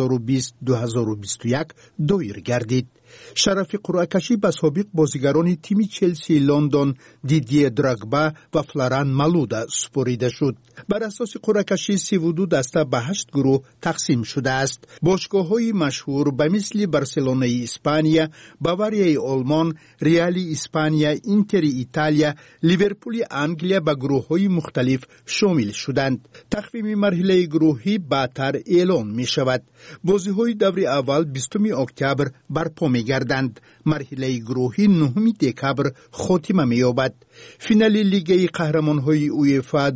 Speaker 13: 2020-2021 دایر گردید. شرف قرعه‌کشی به سابق بازیگران تیم چلسی لندن دیدیه دراگبا و فلوران مالودا سپرده شد. بر اساس قرعه‌کشی 32 دسته به 8 گروه تقسیم شده است. باشگاه‌های مشهور به مثل بارسلونای اسپانیا، باواریای آلمان، ریال اسپانیا، اینتر ایتالیا، لیورپول انگلیا به گروه‌های مختلف شامل شدند. تقویم مرحله گروهی بعدتر اعلان می شود. بازی‌های دور اول 20 اکتبر برپا می‌گردند. مرحله گروهی 9 دکبر خاتمه می‌یابد. فینال لیگ قهرمان‌های اویفا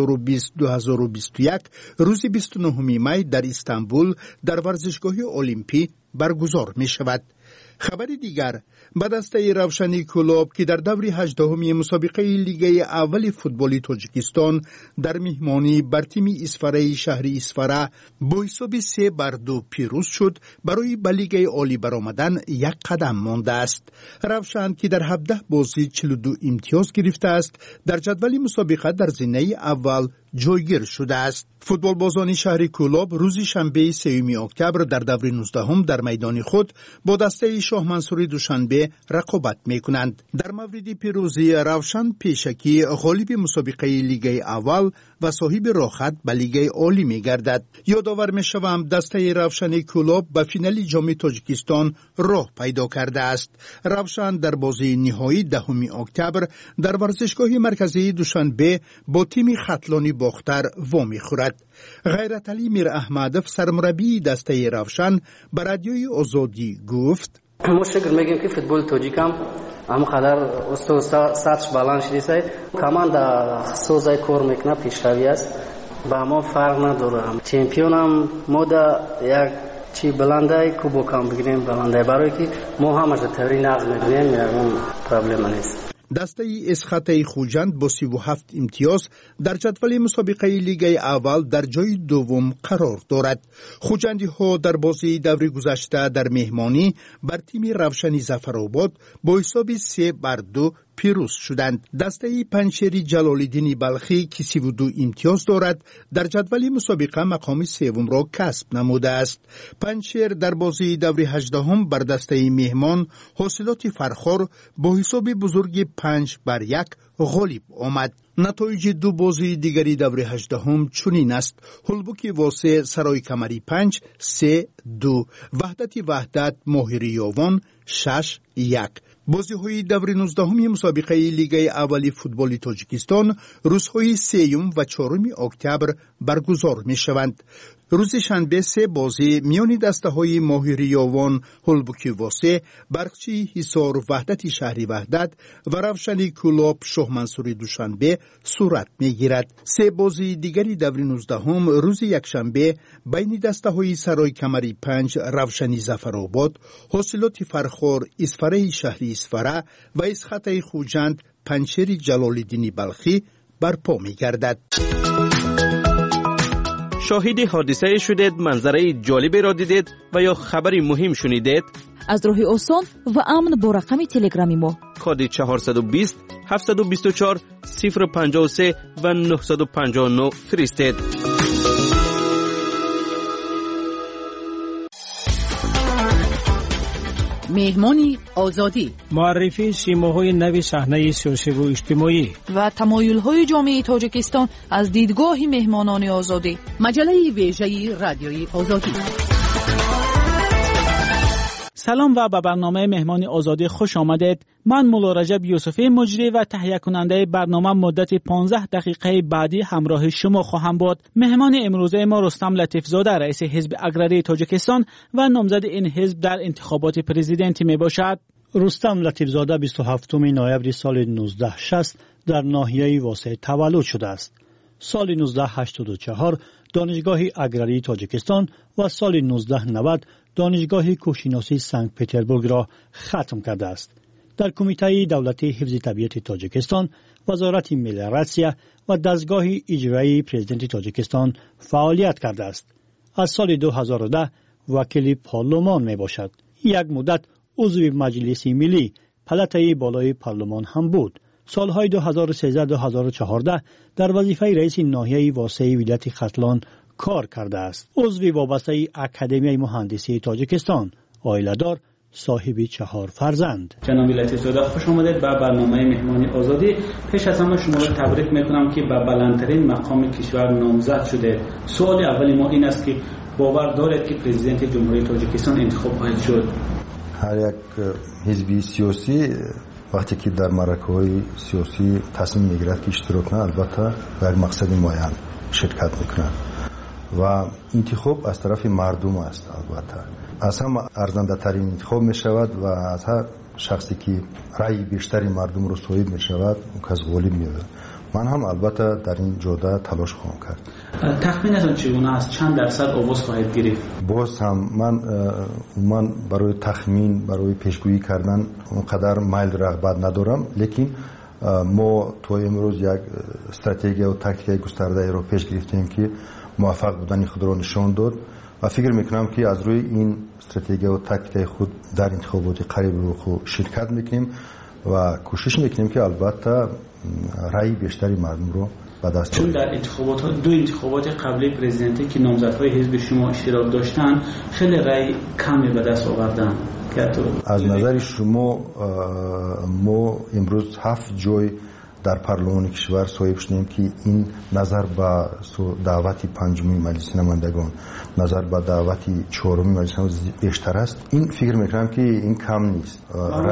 Speaker 13: 2020-2021 روز 29 می در استانبول در ورزشگاه المپی برگزار می‌شود. خبر دیگر، به دسته روشنی کلوب که در دور 18 مسابقه لیگ اول فوتبال تاجیکستان در مهمانی بر تیم اسفره شهر اسفره با حساب 3-2 پیروز شد، برای به لیگ عالی برآمدن 1 قدم مانده است. روشن که در 17 بازی 42 امتیاز گرفته است، در جدول مسابقه در زینه اول جایگیر شده است. فوتبال بازان شهر کلوب روز شنبه 3 اکتبر در دور 19 در میدان خود با دسته شاه منصوری دوشنبه رقابت میکنند. در مورد پیروزی روشن پیشکی غالب مسابقه لیگ اول و صاحب راحت به لیگ عالی میگردد. یادآور میشوم دسته روشن کلوب به فینال جام تاجیکستان راه پیدا کرده است. روشن در بازی نهایی 10 اکتبر در ورزشگاه مرکزی دوشنبه با تیم خطلانی باختر وامی خورد. غیرتعلی میر احمدов سرمربی دسته روشن به رادیوی آزادی گفت:
Speaker 14: ما شکر میگیم که فوتبال تاجیک هم قدر سطحش بلند شده، کمان در سوزای کار میکنه، پیشروی است، با ما فرق نداره. چمپیون هم ما در یک چی بلنده کوبو کام بگیریم بلنده برای که ما همش تری نقض میکنیم اون پرابلم نیست.
Speaker 13: دسته اسخط خوجند با 37 امتیاز در جدول مسابقه لیگ اول در جای دوم قرار دارد. خوجندی ها در بازی دور گذشته در مهمانی بر تیم روشنی ظفرآباد با حساب 3-2 پیروز شدند. دسته پنشیر جلال‌الدین بلخی که 32 امتیاز دارد در جدول مسابقه مقام سوم را کسب نموده است. پنشیر در بازی دور 18 بر دسته مهمان حاصلات فرخار با حساب بزرگ 5-1 غالب آمد. نتایج دو بازی دیگری دور 18 چنین است: هلبوک واسه سرای کمری 5-3-2، وحدت ماهر یاوان 6-1. بازی های دور 19 مسابقه لیگ اولی فوتبال تاجیکستان روزهای 3 و 4 اکتبر برگزار می شوند. روز شنبه 3 بازی میان دسته های ماهر یاوان، هلبوکی واسه، برقچی حصار وحدت شهری وحدت و روشنی کلاب شاه منصوری دوشنبه صورت می گیرد. 3 بازی دیگری دور 19 روز یکشنبه بین دسته های سرای کمری 5 روشنی ظفرآباد، حاصلات فرخار اسفره شهری اسفره و اسخط خوجند پنشیر جلال‌الدین بلخی برپا می گردد.
Speaker 9: شاهد حادثه شدید، منظره جالبی را دیدید و یا خبری مهم شنیدید؟
Speaker 18: از راه آسان و امن با رقم تلگرامی ما
Speaker 9: کد 420 724 053 و 959 فرستید.
Speaker 7: مهمانی آزادی،
Speaker 10: معرفی سیماهای نوی صحنه سیاسی و اجتماعی
Speaker 17: و تمایل‌های جامعه تاجیکستان از دیدگاه مهمانان آزادی.
Speaker 7: مجله ویژه رادیوی آزادی.
Speaker 19: سلام و به برنامه مهمانی آزادی خوش آمدید. من مولا رجب یوسفی مجری و تهیه کننده برنامه مدت 15 دقیقه بعدی همراه شما خواهم بود. مهمان امروزه ما رستم لطیفزاده رئیس حزب اگراری تاجیکستان و نامزد این حزب در انتخابات پرزیدنتی می باشد.
Speaker 5: رستم لطیفزاده 27 نوامبر سال 1960 در ناحیه واسه تولد شده است. سال 1984 دانشگاه اگراری تاجیکستان و سال 1990 دانشگاه کوهشناسی سنت پترزبورگ را ختم کرده است. در کمیته دولتی حفظ طبیعت تاجیکستان، وزارت ملیراسیا و دستگاه اجرایی پرزیدنت تاجیکستان فعالیت کرده است. از سال 2010 وکیل پارلمان می باشد. یک مدت عضو مجلس ملی پلته بالای پارلمان هم بود. سالهای 2013-2014 در وظیفه رئیس ناحیه واسع ولایت ختلان کار کرده است. عضو وابسته اکادمی مهندسی تاجیکستان، عائله‌دار، صاحب 4 فرزند.
Speaker 19: جناب لطیفزاده خوش آمدید به برنامه مهمانی آزادی. پیش از همه شما را تبریک میکنم که به بلندترین مقام کشور نامزد شده. سوال اولی ما این است که باور دارید که پرزیدنت جمهوری تاجیکستان انتخاب خواهد شد؟
Speaker 11: هر یک حزبی سیاسی وقتی که در معرکه‌های سیاسی تصمیم میگیرد که اشتراک کنه، البته بر مقصد معین شرکت میکنه و انتخاب از طرف مردم است. البته از هم ارزنده ترین انتخاب می شود و از هر شخصی که رأی بیشتری مردم رو صاحب می شود اون کس غالب می شود. من هم البته در این جوده تلاش خواهم کرد.
Speaker 19: تخمینتون چگونه است؟ چند درصد آواز خواهید گرفت؟
Speaker 11: باز هم من برای تخمین، برای پیشگویی کردن اونقدر میل رغبت ندارم، لیکن ما تو امروز یک استراتژی و تاکتیک گسترده رو پیش گرفتیم که موفق بودن خود را نشان داد و فکر میکنم که از روی این استراتژی و تاکتیک خود در انتخابات قریب رو خود شرکت میکنیم و کوشش میکنیم که البته رأی بیشتری مردم رو به دست
Speaker 19: چون در دو انتخابات قبلی پرزیدنتی که نامزدهای حزب شما اشتراک داشتن خیلی رأی کمی به دست آوردن.
Speaker 11: از نظر شما ما امروز 7 جای در پارلمان کشور صاحب شدیم که این نظر به دعوت 5 مجلس نمایندگان، نظر به دعوت 4 مجلس نمایندگان بیشتر است. این فکر میکنم که این کم نیست.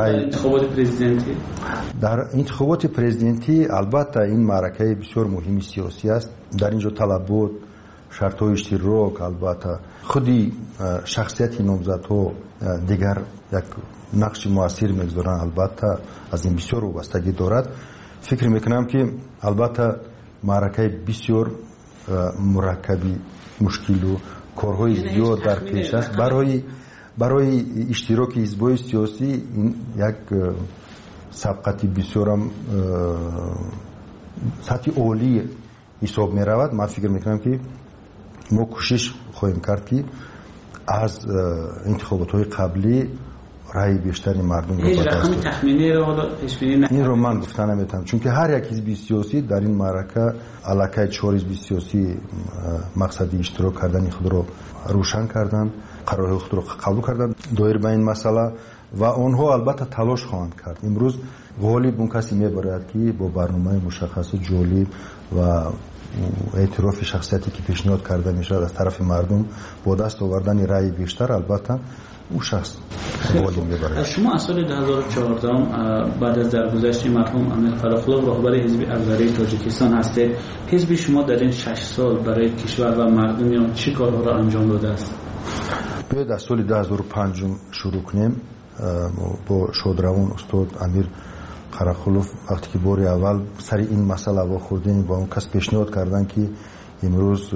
Speaker 11: در انتخابات پرزیدنتی البته این معرکه بسیار مهمی سیاسی است. در اینجا طلبات، شرط‌های اشتراک، البته خودی شخصیت نامزدها دیگر یک نقش موثر میگذارند. البته از این بسیار وابستگی دارد. فکر میکنم که البته معرکه بسیار مرکبی، مشکل و کارهای زیاد در پیش است. برای اشتراک حزب‌های سیاسی این یک سبقتی بسیار سطح عالی حساب می رود. من فکر میکنم که ما کوشش خواهیم کرد که از انتخابات های قبلی رای بیشتری مردم رو
Speaker 19: هیچ رقم تخمینی رو حالا پیش بینی
Speaker 11: این رو من گفتن نمیتونم، چون که هر یک حزب سیاسی در این معرکه علاقه 4 حزب سیاسی مقصدی اشتراک کردن خود رو روشن کردن، قرار خود رو قبول کردن دایر به این مسئله و آنها البته تلاش خواهند کرد. امروز غالب اون کسی میبرد که با برنامه مشخص جالب و اعتراف شخصیتی که پیشنهاد کرده میشه از طرف مردم با دست آوردن رأی بیشتر، البته اون شخص غالب میبرد.
Speaker 19: شما از سال 2014 بعد از درگذشت مرحوم امیر فراخلوف راهبر حزب اقداری تاجیکستان هستید. حزب شما در این 6 سال برای کشور و مردم چه کارها را انجام داده است؟
Speaker 11: باید از سال 2005 شروع کنیم. با شادروان استاد امیر قراخلوف وقتی که بار اول سر این مسئله واخوردیم با اون کس پیشنهاد کردن که امروز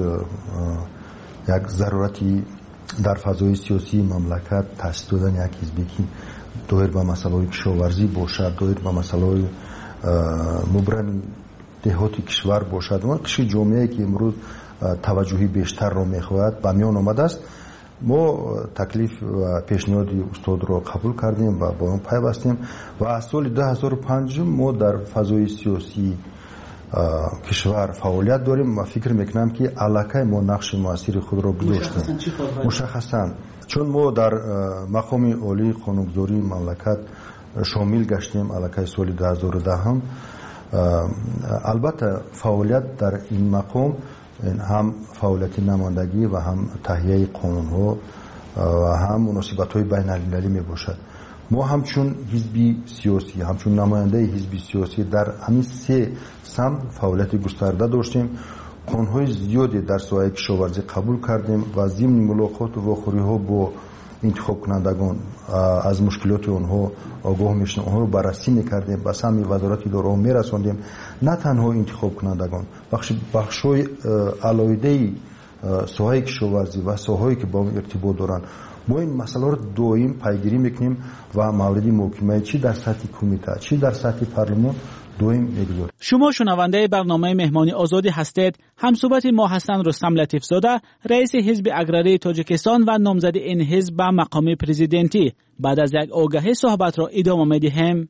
Speaker 11: یک ضرورتی در فضای سیاسی مملکت تأسیس دادن یک حزبی که دایر به مسئله کشاورزی باشد، دایر به مسئله مبرم دهات کشور باشد، اون قشر جامعه که امروز توجهی بیشتر را میخواهد به میان آمده است. ما تکلیف و پیشنهاد استاد را قبول کردیم و با اون پیوستیم و از سال 2005 ما در فضای سیاسی کشور فعالیت داریم و فکر میکنم که علاقه ما نقش موثر خود را گذاشتیم. مشخصا چون ما در مقام عالی قانونگذاری مملکت شامل گشتیم علاقه سال 2010 هم البته فعالیت در این مقام هم فعالیت نمایندگی و هم تهیه قانون ها و هم مناسبت های بین المللی می باشد. ما همچون حزبی سیاسی، همچون نماینده حزبی سیاسی در همین 3 سمت فعالیت گسترده داشتیم. قانون های زیادی در ساحه کشاورزی قبول کردیم و ضمن ملاقات و واخوری ها با انتخاب کنندگان از مشکلات اونها آگاه میشیم، اونها رو بررسی میکردیم، به سمت وزارت اداره میرساندیم. نه تنها انتخاب کنندگان، بخشای علایده ساحه کشاورزی و ساحه‌ای که با اون ارتباط دارن، ما این مسئله رو دائم پیگیری میکنیم و مورد محاکمه چی در سطح کمیته چی در سطح پارلمان دائم میگذاریم.
Speaker 19: شما شنونده برنامه مهمانی آزادی هستید. همصحبت ما هستند رستم لطیفزاده، رئیس حزب اقراری تاجیکستان و نامزد این حزب به مقام پرزیدنتی. بعد از یک آگهی صحبت را ادامه میدیم.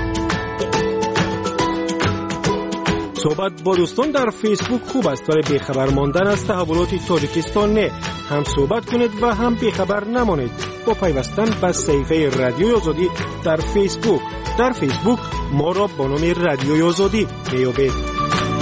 Speaker 10: صحبت با دوستان در فیسبوک خوب است، برای بیخبر ماندن از تحولات تاجیکستان نه. هم صحبت کنید و هم بیخبر نمانید با پیوستن به صفحه رادیوی آزادی در فیسبوک. در فیسبوک ما را با نام رادیوی آزادی بیابید.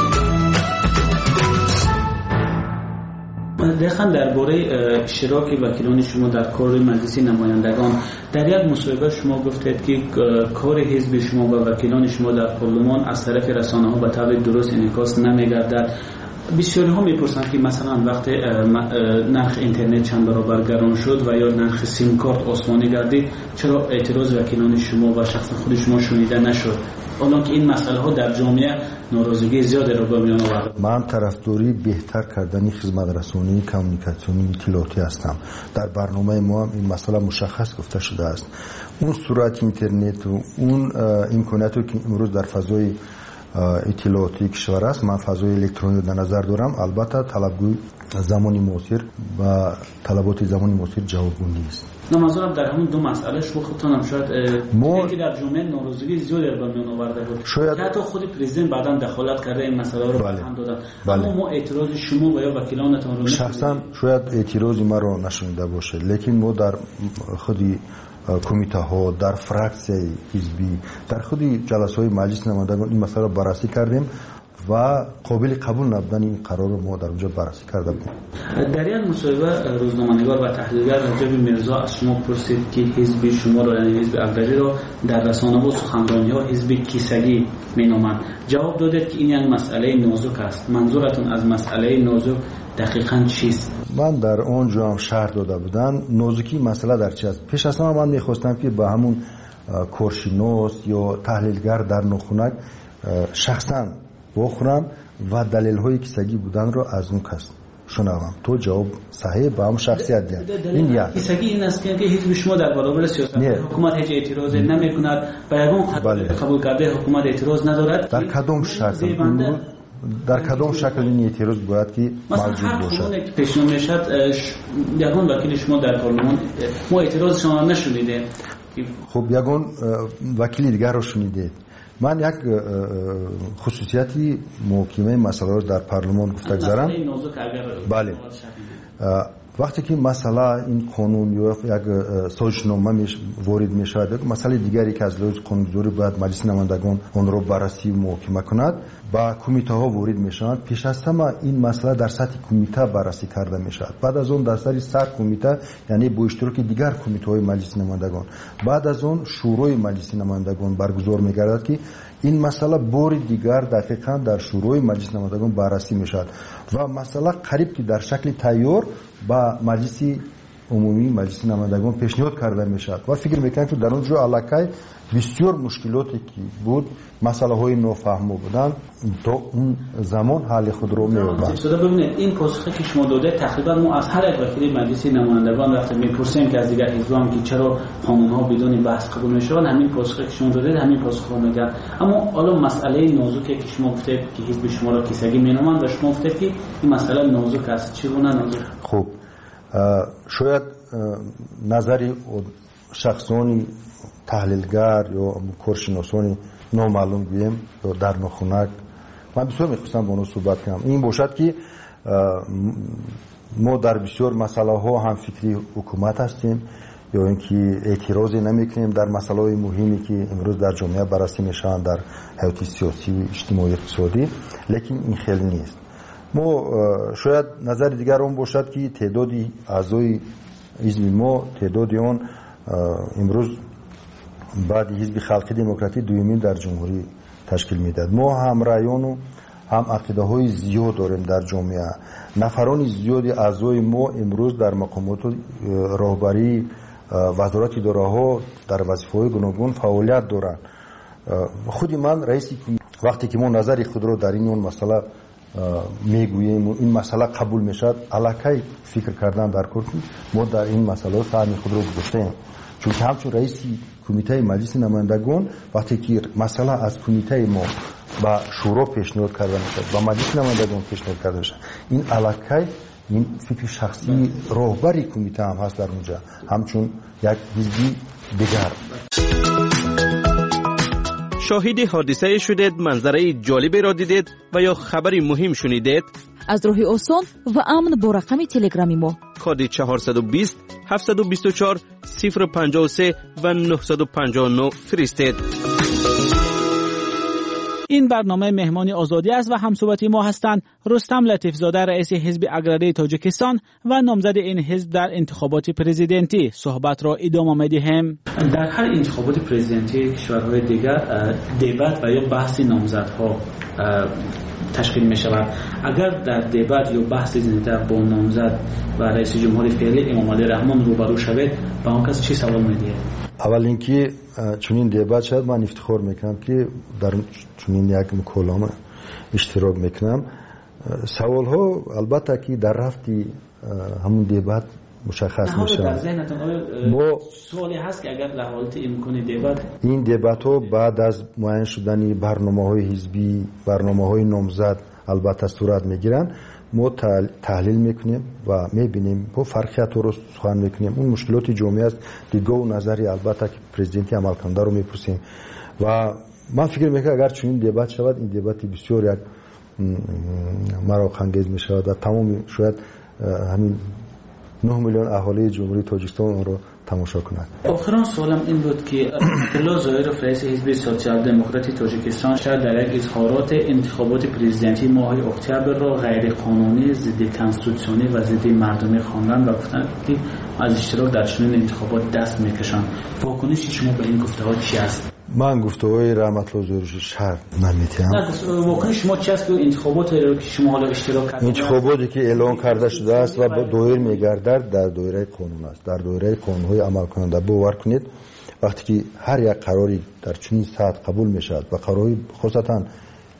Speaker 19: دقیقاً درباره اشتراک وکیلان شما در کار مجلس نمایندگان در یک مصاحبه شما گفتید که کار حزب شما و وکیلان شما در پارلمان از طرف رسانه‌ها به طور درست انعکاس نمی‌گردد. بسیاری ها میپرسند که مثلا وقت نرخ اینترنت چند برابر گران شد و یا نرخ سیم کارت آسمانی گردید، چرا اعتراض وکیلان شما و شخص خود شما شنیده نشد؟ حالا که این مسئله ها در جامعه ناراضگی زیادی را به میان آورد.
Speaker 11: من طرفداری بهتر کردن خدمات رسانی، کمیونیکاسیونی، اطلاعاتی هستم. در برنامه ما هم این مسئله مشخص گفته شده است. اون سرعت اینترنت و اون امکاناتی که امروز در فضای اطلاعاتی کشور است، من فضای الکترونیک در نظر دارم. البته طلبگوی زمانی معاصر و طلبات زمانی معاصر جوابگو نیست.
Speaker 19: منظورم در همون دو مسئله شما خودتان هم شاید که در جامعه ناراضگی زیادی را به میان آورده بود. شاید حتی خود پرزیدنت بعداً دخالت کرده این مسئله رو هم دادن. اما ما اعتراض شما و یا وکیلانتان رو
Speaker 11: شخصا شاید اعتراض ما رو نشنیده باشه، لیکن ما در خودی کمیته ها، در فراکسیون حزبی، در خودی جلسه های مجلس نمایندگان این مسئله را بررسی کردیم و قابل قبول نبودن این قرار رو ما در اونجا بررسی کرده بودیم.
Speaker 19: در این مصاحبه روزنامه‌نگار و تحلیلگر رجب میرزا از شما پرسید که حزب شما را، یعنی حزب اقداری را، در رسانه‌ها و سخنرانی‌ها حزب کیسگی مینامند. جواب دادید که این یک مسئله نازک است. منظورتون از مسئله نازک دقیقاً چیست؟
Speaker 11: من در اونجا هم شرح داده بودن نازکی مسئله در چی است. پیش از همه من می‌خواستم که با همون کارشناس یا تحلیلگر در نخونک شخصاً بخورم و دلیل های کیسگی بودن را از اون کس شنوم. تو جواب صحیح با هم شخصیت دید. این یک
Speaker 19: کیسگی این است که حزب شما در برابر سیاست حکومت هیچ اعتراض نمی‌کند، به یگان قبول کرده حکومت اعتراض ندارد.
Speaker 11: در کدام شکل این اعتراض باید که موجود باشد؟
Speaker 19: مثلا پیشنهاد میشد یگان وکیل شما در پارلمان ما اعتراض شما نشنیده.
Speaker 11: خب یگان وکیل دیگر رو شنیده. من یک خصوصیتی محکمه مسئله در پارلمان گفته گذارم. بله. وقتی که مسئله این قانون یا یک سازشنامه وارد می شود، مسئله دیگری که از لحاظ قانونگذاری باید مجلس نمایندگان آن را بررسی و محاکمه کند، با کمیته ها وارد می شوند. پیش از همه این مسئله در سطح کمیته بررسی کرده می شود. بعد از آن در سطح سر کمیته، یعنی با اشتراک دیگر کمیته های مجلس نمایندگان، بعد از آن شورای مجلس نمایندگان برگزار می گردد که این مسئله بار دیگر دقیقاً در شورای مجلس نمایندگان بررسی می شود و مسئله قریب که در شکل تیار با مجلس عمومی مجلس نمایندگان پیشنهاد کرده می شود و فکر میکنم که در اونجا علاقه بسیار مشکلاتی که بود، مسئله های نافهمو بودن، تا اون زمان حل خود رو می‌یابد.
Speaker 19: ببینید این پاسخی که شما داده تقریبا ما از هر یک وکیل مجلس نمایندگان وقتی میپرسیم که از دیگر حزبان که چرا قانون‌ها بدون بحث قبول میشوند، همین پاسخی که شما داده همین پاسخ رو میگن. اما حالا مسئله نازکی که شما گفتید که حزب شما را کیسگی مینامند و شما گفتید که این مسئله نازک است، چگونه نازک؟
Speaker 11: خب شاید نظری شخصانی تحلیلگر یا کارشناسانی نامعلوم گویم یا در نخونک، من بسیار میخواستم با اونو صحبت کنم. این باشد که ما در بسیار مسئله ها هم فکری حکومت هستیم یا اینکه اعتراضی نمیکنیم در مسئله های مهمی که امروز در جامعه بررسی میشن در حیات سیاسی و اجتماعی اقتصادی، لیکن این خیلی نیست. ما شاید نظر دیگر اون باشد که تعدادی اعضای حزب ما تعدادی اون امروز بعد حزب خلق دموکراتی دومین در جمهوری تشکیل میداد. ما هم رایان و هم عقیده های زیاد داریم در جامعه. نفران زیادی اعضای ما امروز در مقامات راهبری وزارت اداره ها در وظیفه های گوناگون فعالیت دارند. خود من رئیسی وقتی که ما نظر خود را در این مسئله میگوییم و این مسئله قبول میشد، علاقه فکر کردن در کار ما در این مسئله سهم خود را گذاشتیم. چون که همچون رئیسی کمیته مجلس نمایندگان وقتی که مسئله از کمیته ما با شورا پیشنهاد کرده میشد و مجلس نمایندگان پیشنهاد کرده میشد، این علاقه این فکر شخصی راهبری کمیته هم هست در اونجا، همچون یک حزبی دیگر.
Speaker 9: شاهد حادثه شدید، منظره جالبی را دیدید و یا خبری مهم شنیدید؟
Speaker 18: از راه آسان و امن با رقم تلگرامی ما
Speaker 9: کد 420 724 053 و 959 فرستید.
Speaker 19: این برنامه مهمانی آزادی است و همصحبتی ما هستند رستم لطیفزاده، رئیس حزب اگراری تاجیکستان و نامزد این حزب در انتخابات پرزیدنتی. صحبت را ادامه می‌دهیم. در هر انتخابات پرزیدنتی کشورهای دیگر دیبات و یا بحث نامزدها تشکیل می شود. اگر در دیبات یا بحث زنده با نامزد و رئیس جمهور فعلی امام علی رحمان روبرو شوید، به آن کس چی سوال می‌دهید؟
Speaker 11: اول اینکه چنین دیبات شد من افتخار میکنم که در چنین یک مکالمه اشتراک میکنم. سوال ها البته که در رفتی همون دیبات مشخص میشه.
Speaker 19: ما سوالی هست که اگر در حالت امکان دیبات
Speaker 11: این دیبات ها بعد از معین شدن برنامه‌های حزبی، برنامه‌های نامزد البته صورت میگیرن. ما تحلیل میکنیم و میبینیم با فرقیت رو سخن میکنیم. اون مشکلات جامعه است، دیدگاه و نظری البته که پرزیدنتی عمل کننده رو میپرسیم و من فکر میکنم اگر چنین دیبات شود، این دیبات بسیار یک مراق انگیز میشود و تمام شاید همین 9 میلیون اهالی جمهوری تاجیکستان اون رو تماشا کنند.
Speaker 19: آخرین سوالم این بود که عبدالله ظاهرов رئیس حزب سوسیال دموکراتی تاجیکستان شاید در یک اظهارات انتخابات پرزیدنتی ماه اکتبر را غیر قانونی، ضد کنستیتوسیونی و ضد مردمی خواندند و گفتند که از اشتراک در چنین انتخابات دست میکشند. واکنش شما به این گفته‌ها چی است؟
Speaker 11: من گفته‌های رحمت الله ظاهری شرط نمی‌تونم.
Speaker 19: واکنش شما چی است که انتخابات رو که شما حالا اشتراک کردید؟
Speaker 11: انتخاباتی که اعلان کرده شده است و دایر می‌گردد در دایره قانون است، در دایره قانون‌های عمل کننده. باور کنید وقتی که هر یک قراری در چنین سطح قبول می‌شود و قراری خاصتاً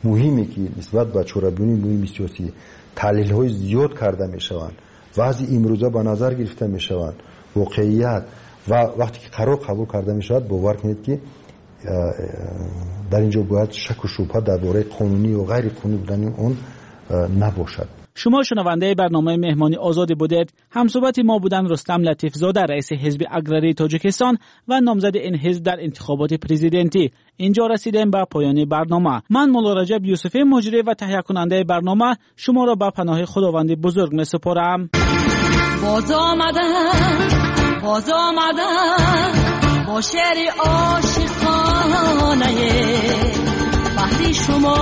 Speaker 11: مهمی که نسبت به چهره‌بینی مهم سیاسی تحلیل‌های زیاد کرده می‌شوند، وضع امروزه به نظر گرفته می‌شوند، واقعیت و وقتی که قرار قبول کرده می‌شود باور کنید که در اینجا باید شک و شبهه درباره قانونی و غیر قانونی بودن اون نباشد.
Speaker 19: شما شنونده برنامه مهمانی آزادی بودید. همصحبت ما بودن رستم لطیف زاده، رئیس حزب اگراری تاجیکستان و نامزد این حزب در انتخابات پرزیدنتی. اینجا رسیدیم به پایان برنامه. من مولا رجب یوسفی مجری و تهیه کننده برنامه شما را به پناه خداوند بزرگ می‌سپارم.
Speaker 12: باز آمدم با شعر عاشقانه بحری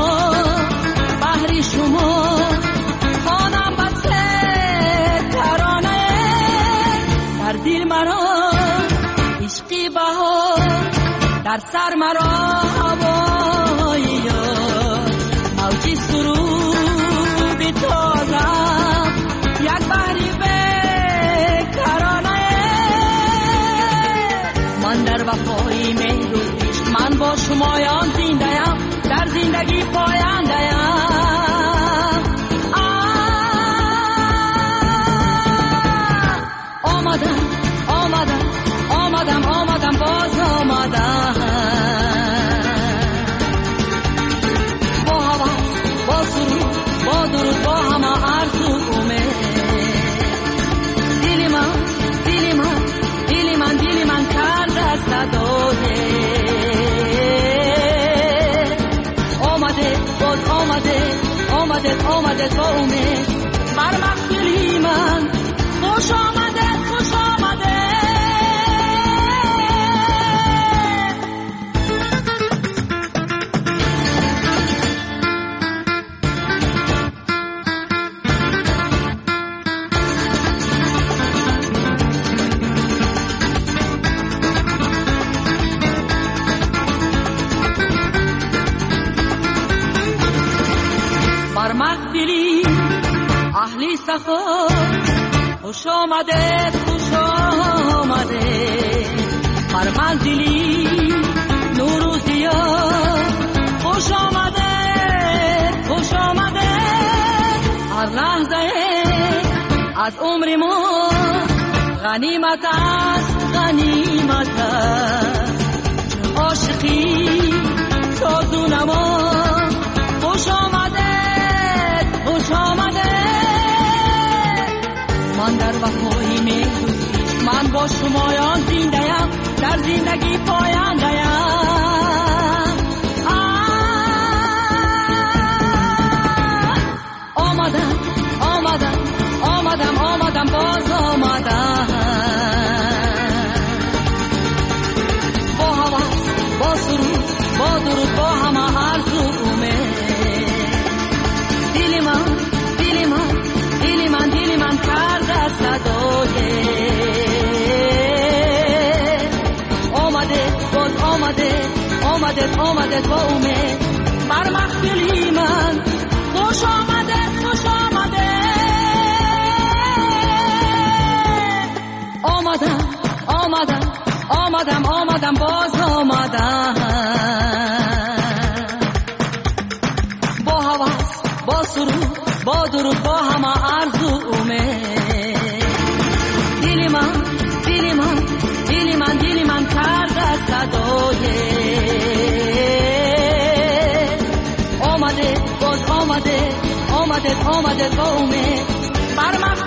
Speaker 12: شما خانم بسه ترانه در دل مرا عشقی بهار در سر مرا هوایی موجی سرود تازم یک بحری بکرانه من در وفای مهر و عشق من با شمایان زنده‌ام در زندگی پاینده‌ام آمدم باز آمدم با هوا با سرود با درود با همه آرزو امید دل من کرده صدای آمده با امید بر مقبلی من خوش آمده بر مقبلی اهلی سخا خوش آمده بر منزلی نوروزیا خوش آمده هر لحظه از عمر ما غنیمت است عاشقی سازو نما خوش آمده من در وفای می‌دوزی من با شمایان زنده‌ام در زندگی پاینده‌ام آمدم باز آمدم با هوا با سرود با درود با همه آرزو امید دل من کرده صدای آمده با امید بر مقبلی من خوش آمده آمدم باز آمدم با هواس با سرود با درود با همه آرزو امید دل من کرده صدای آمده با امید بر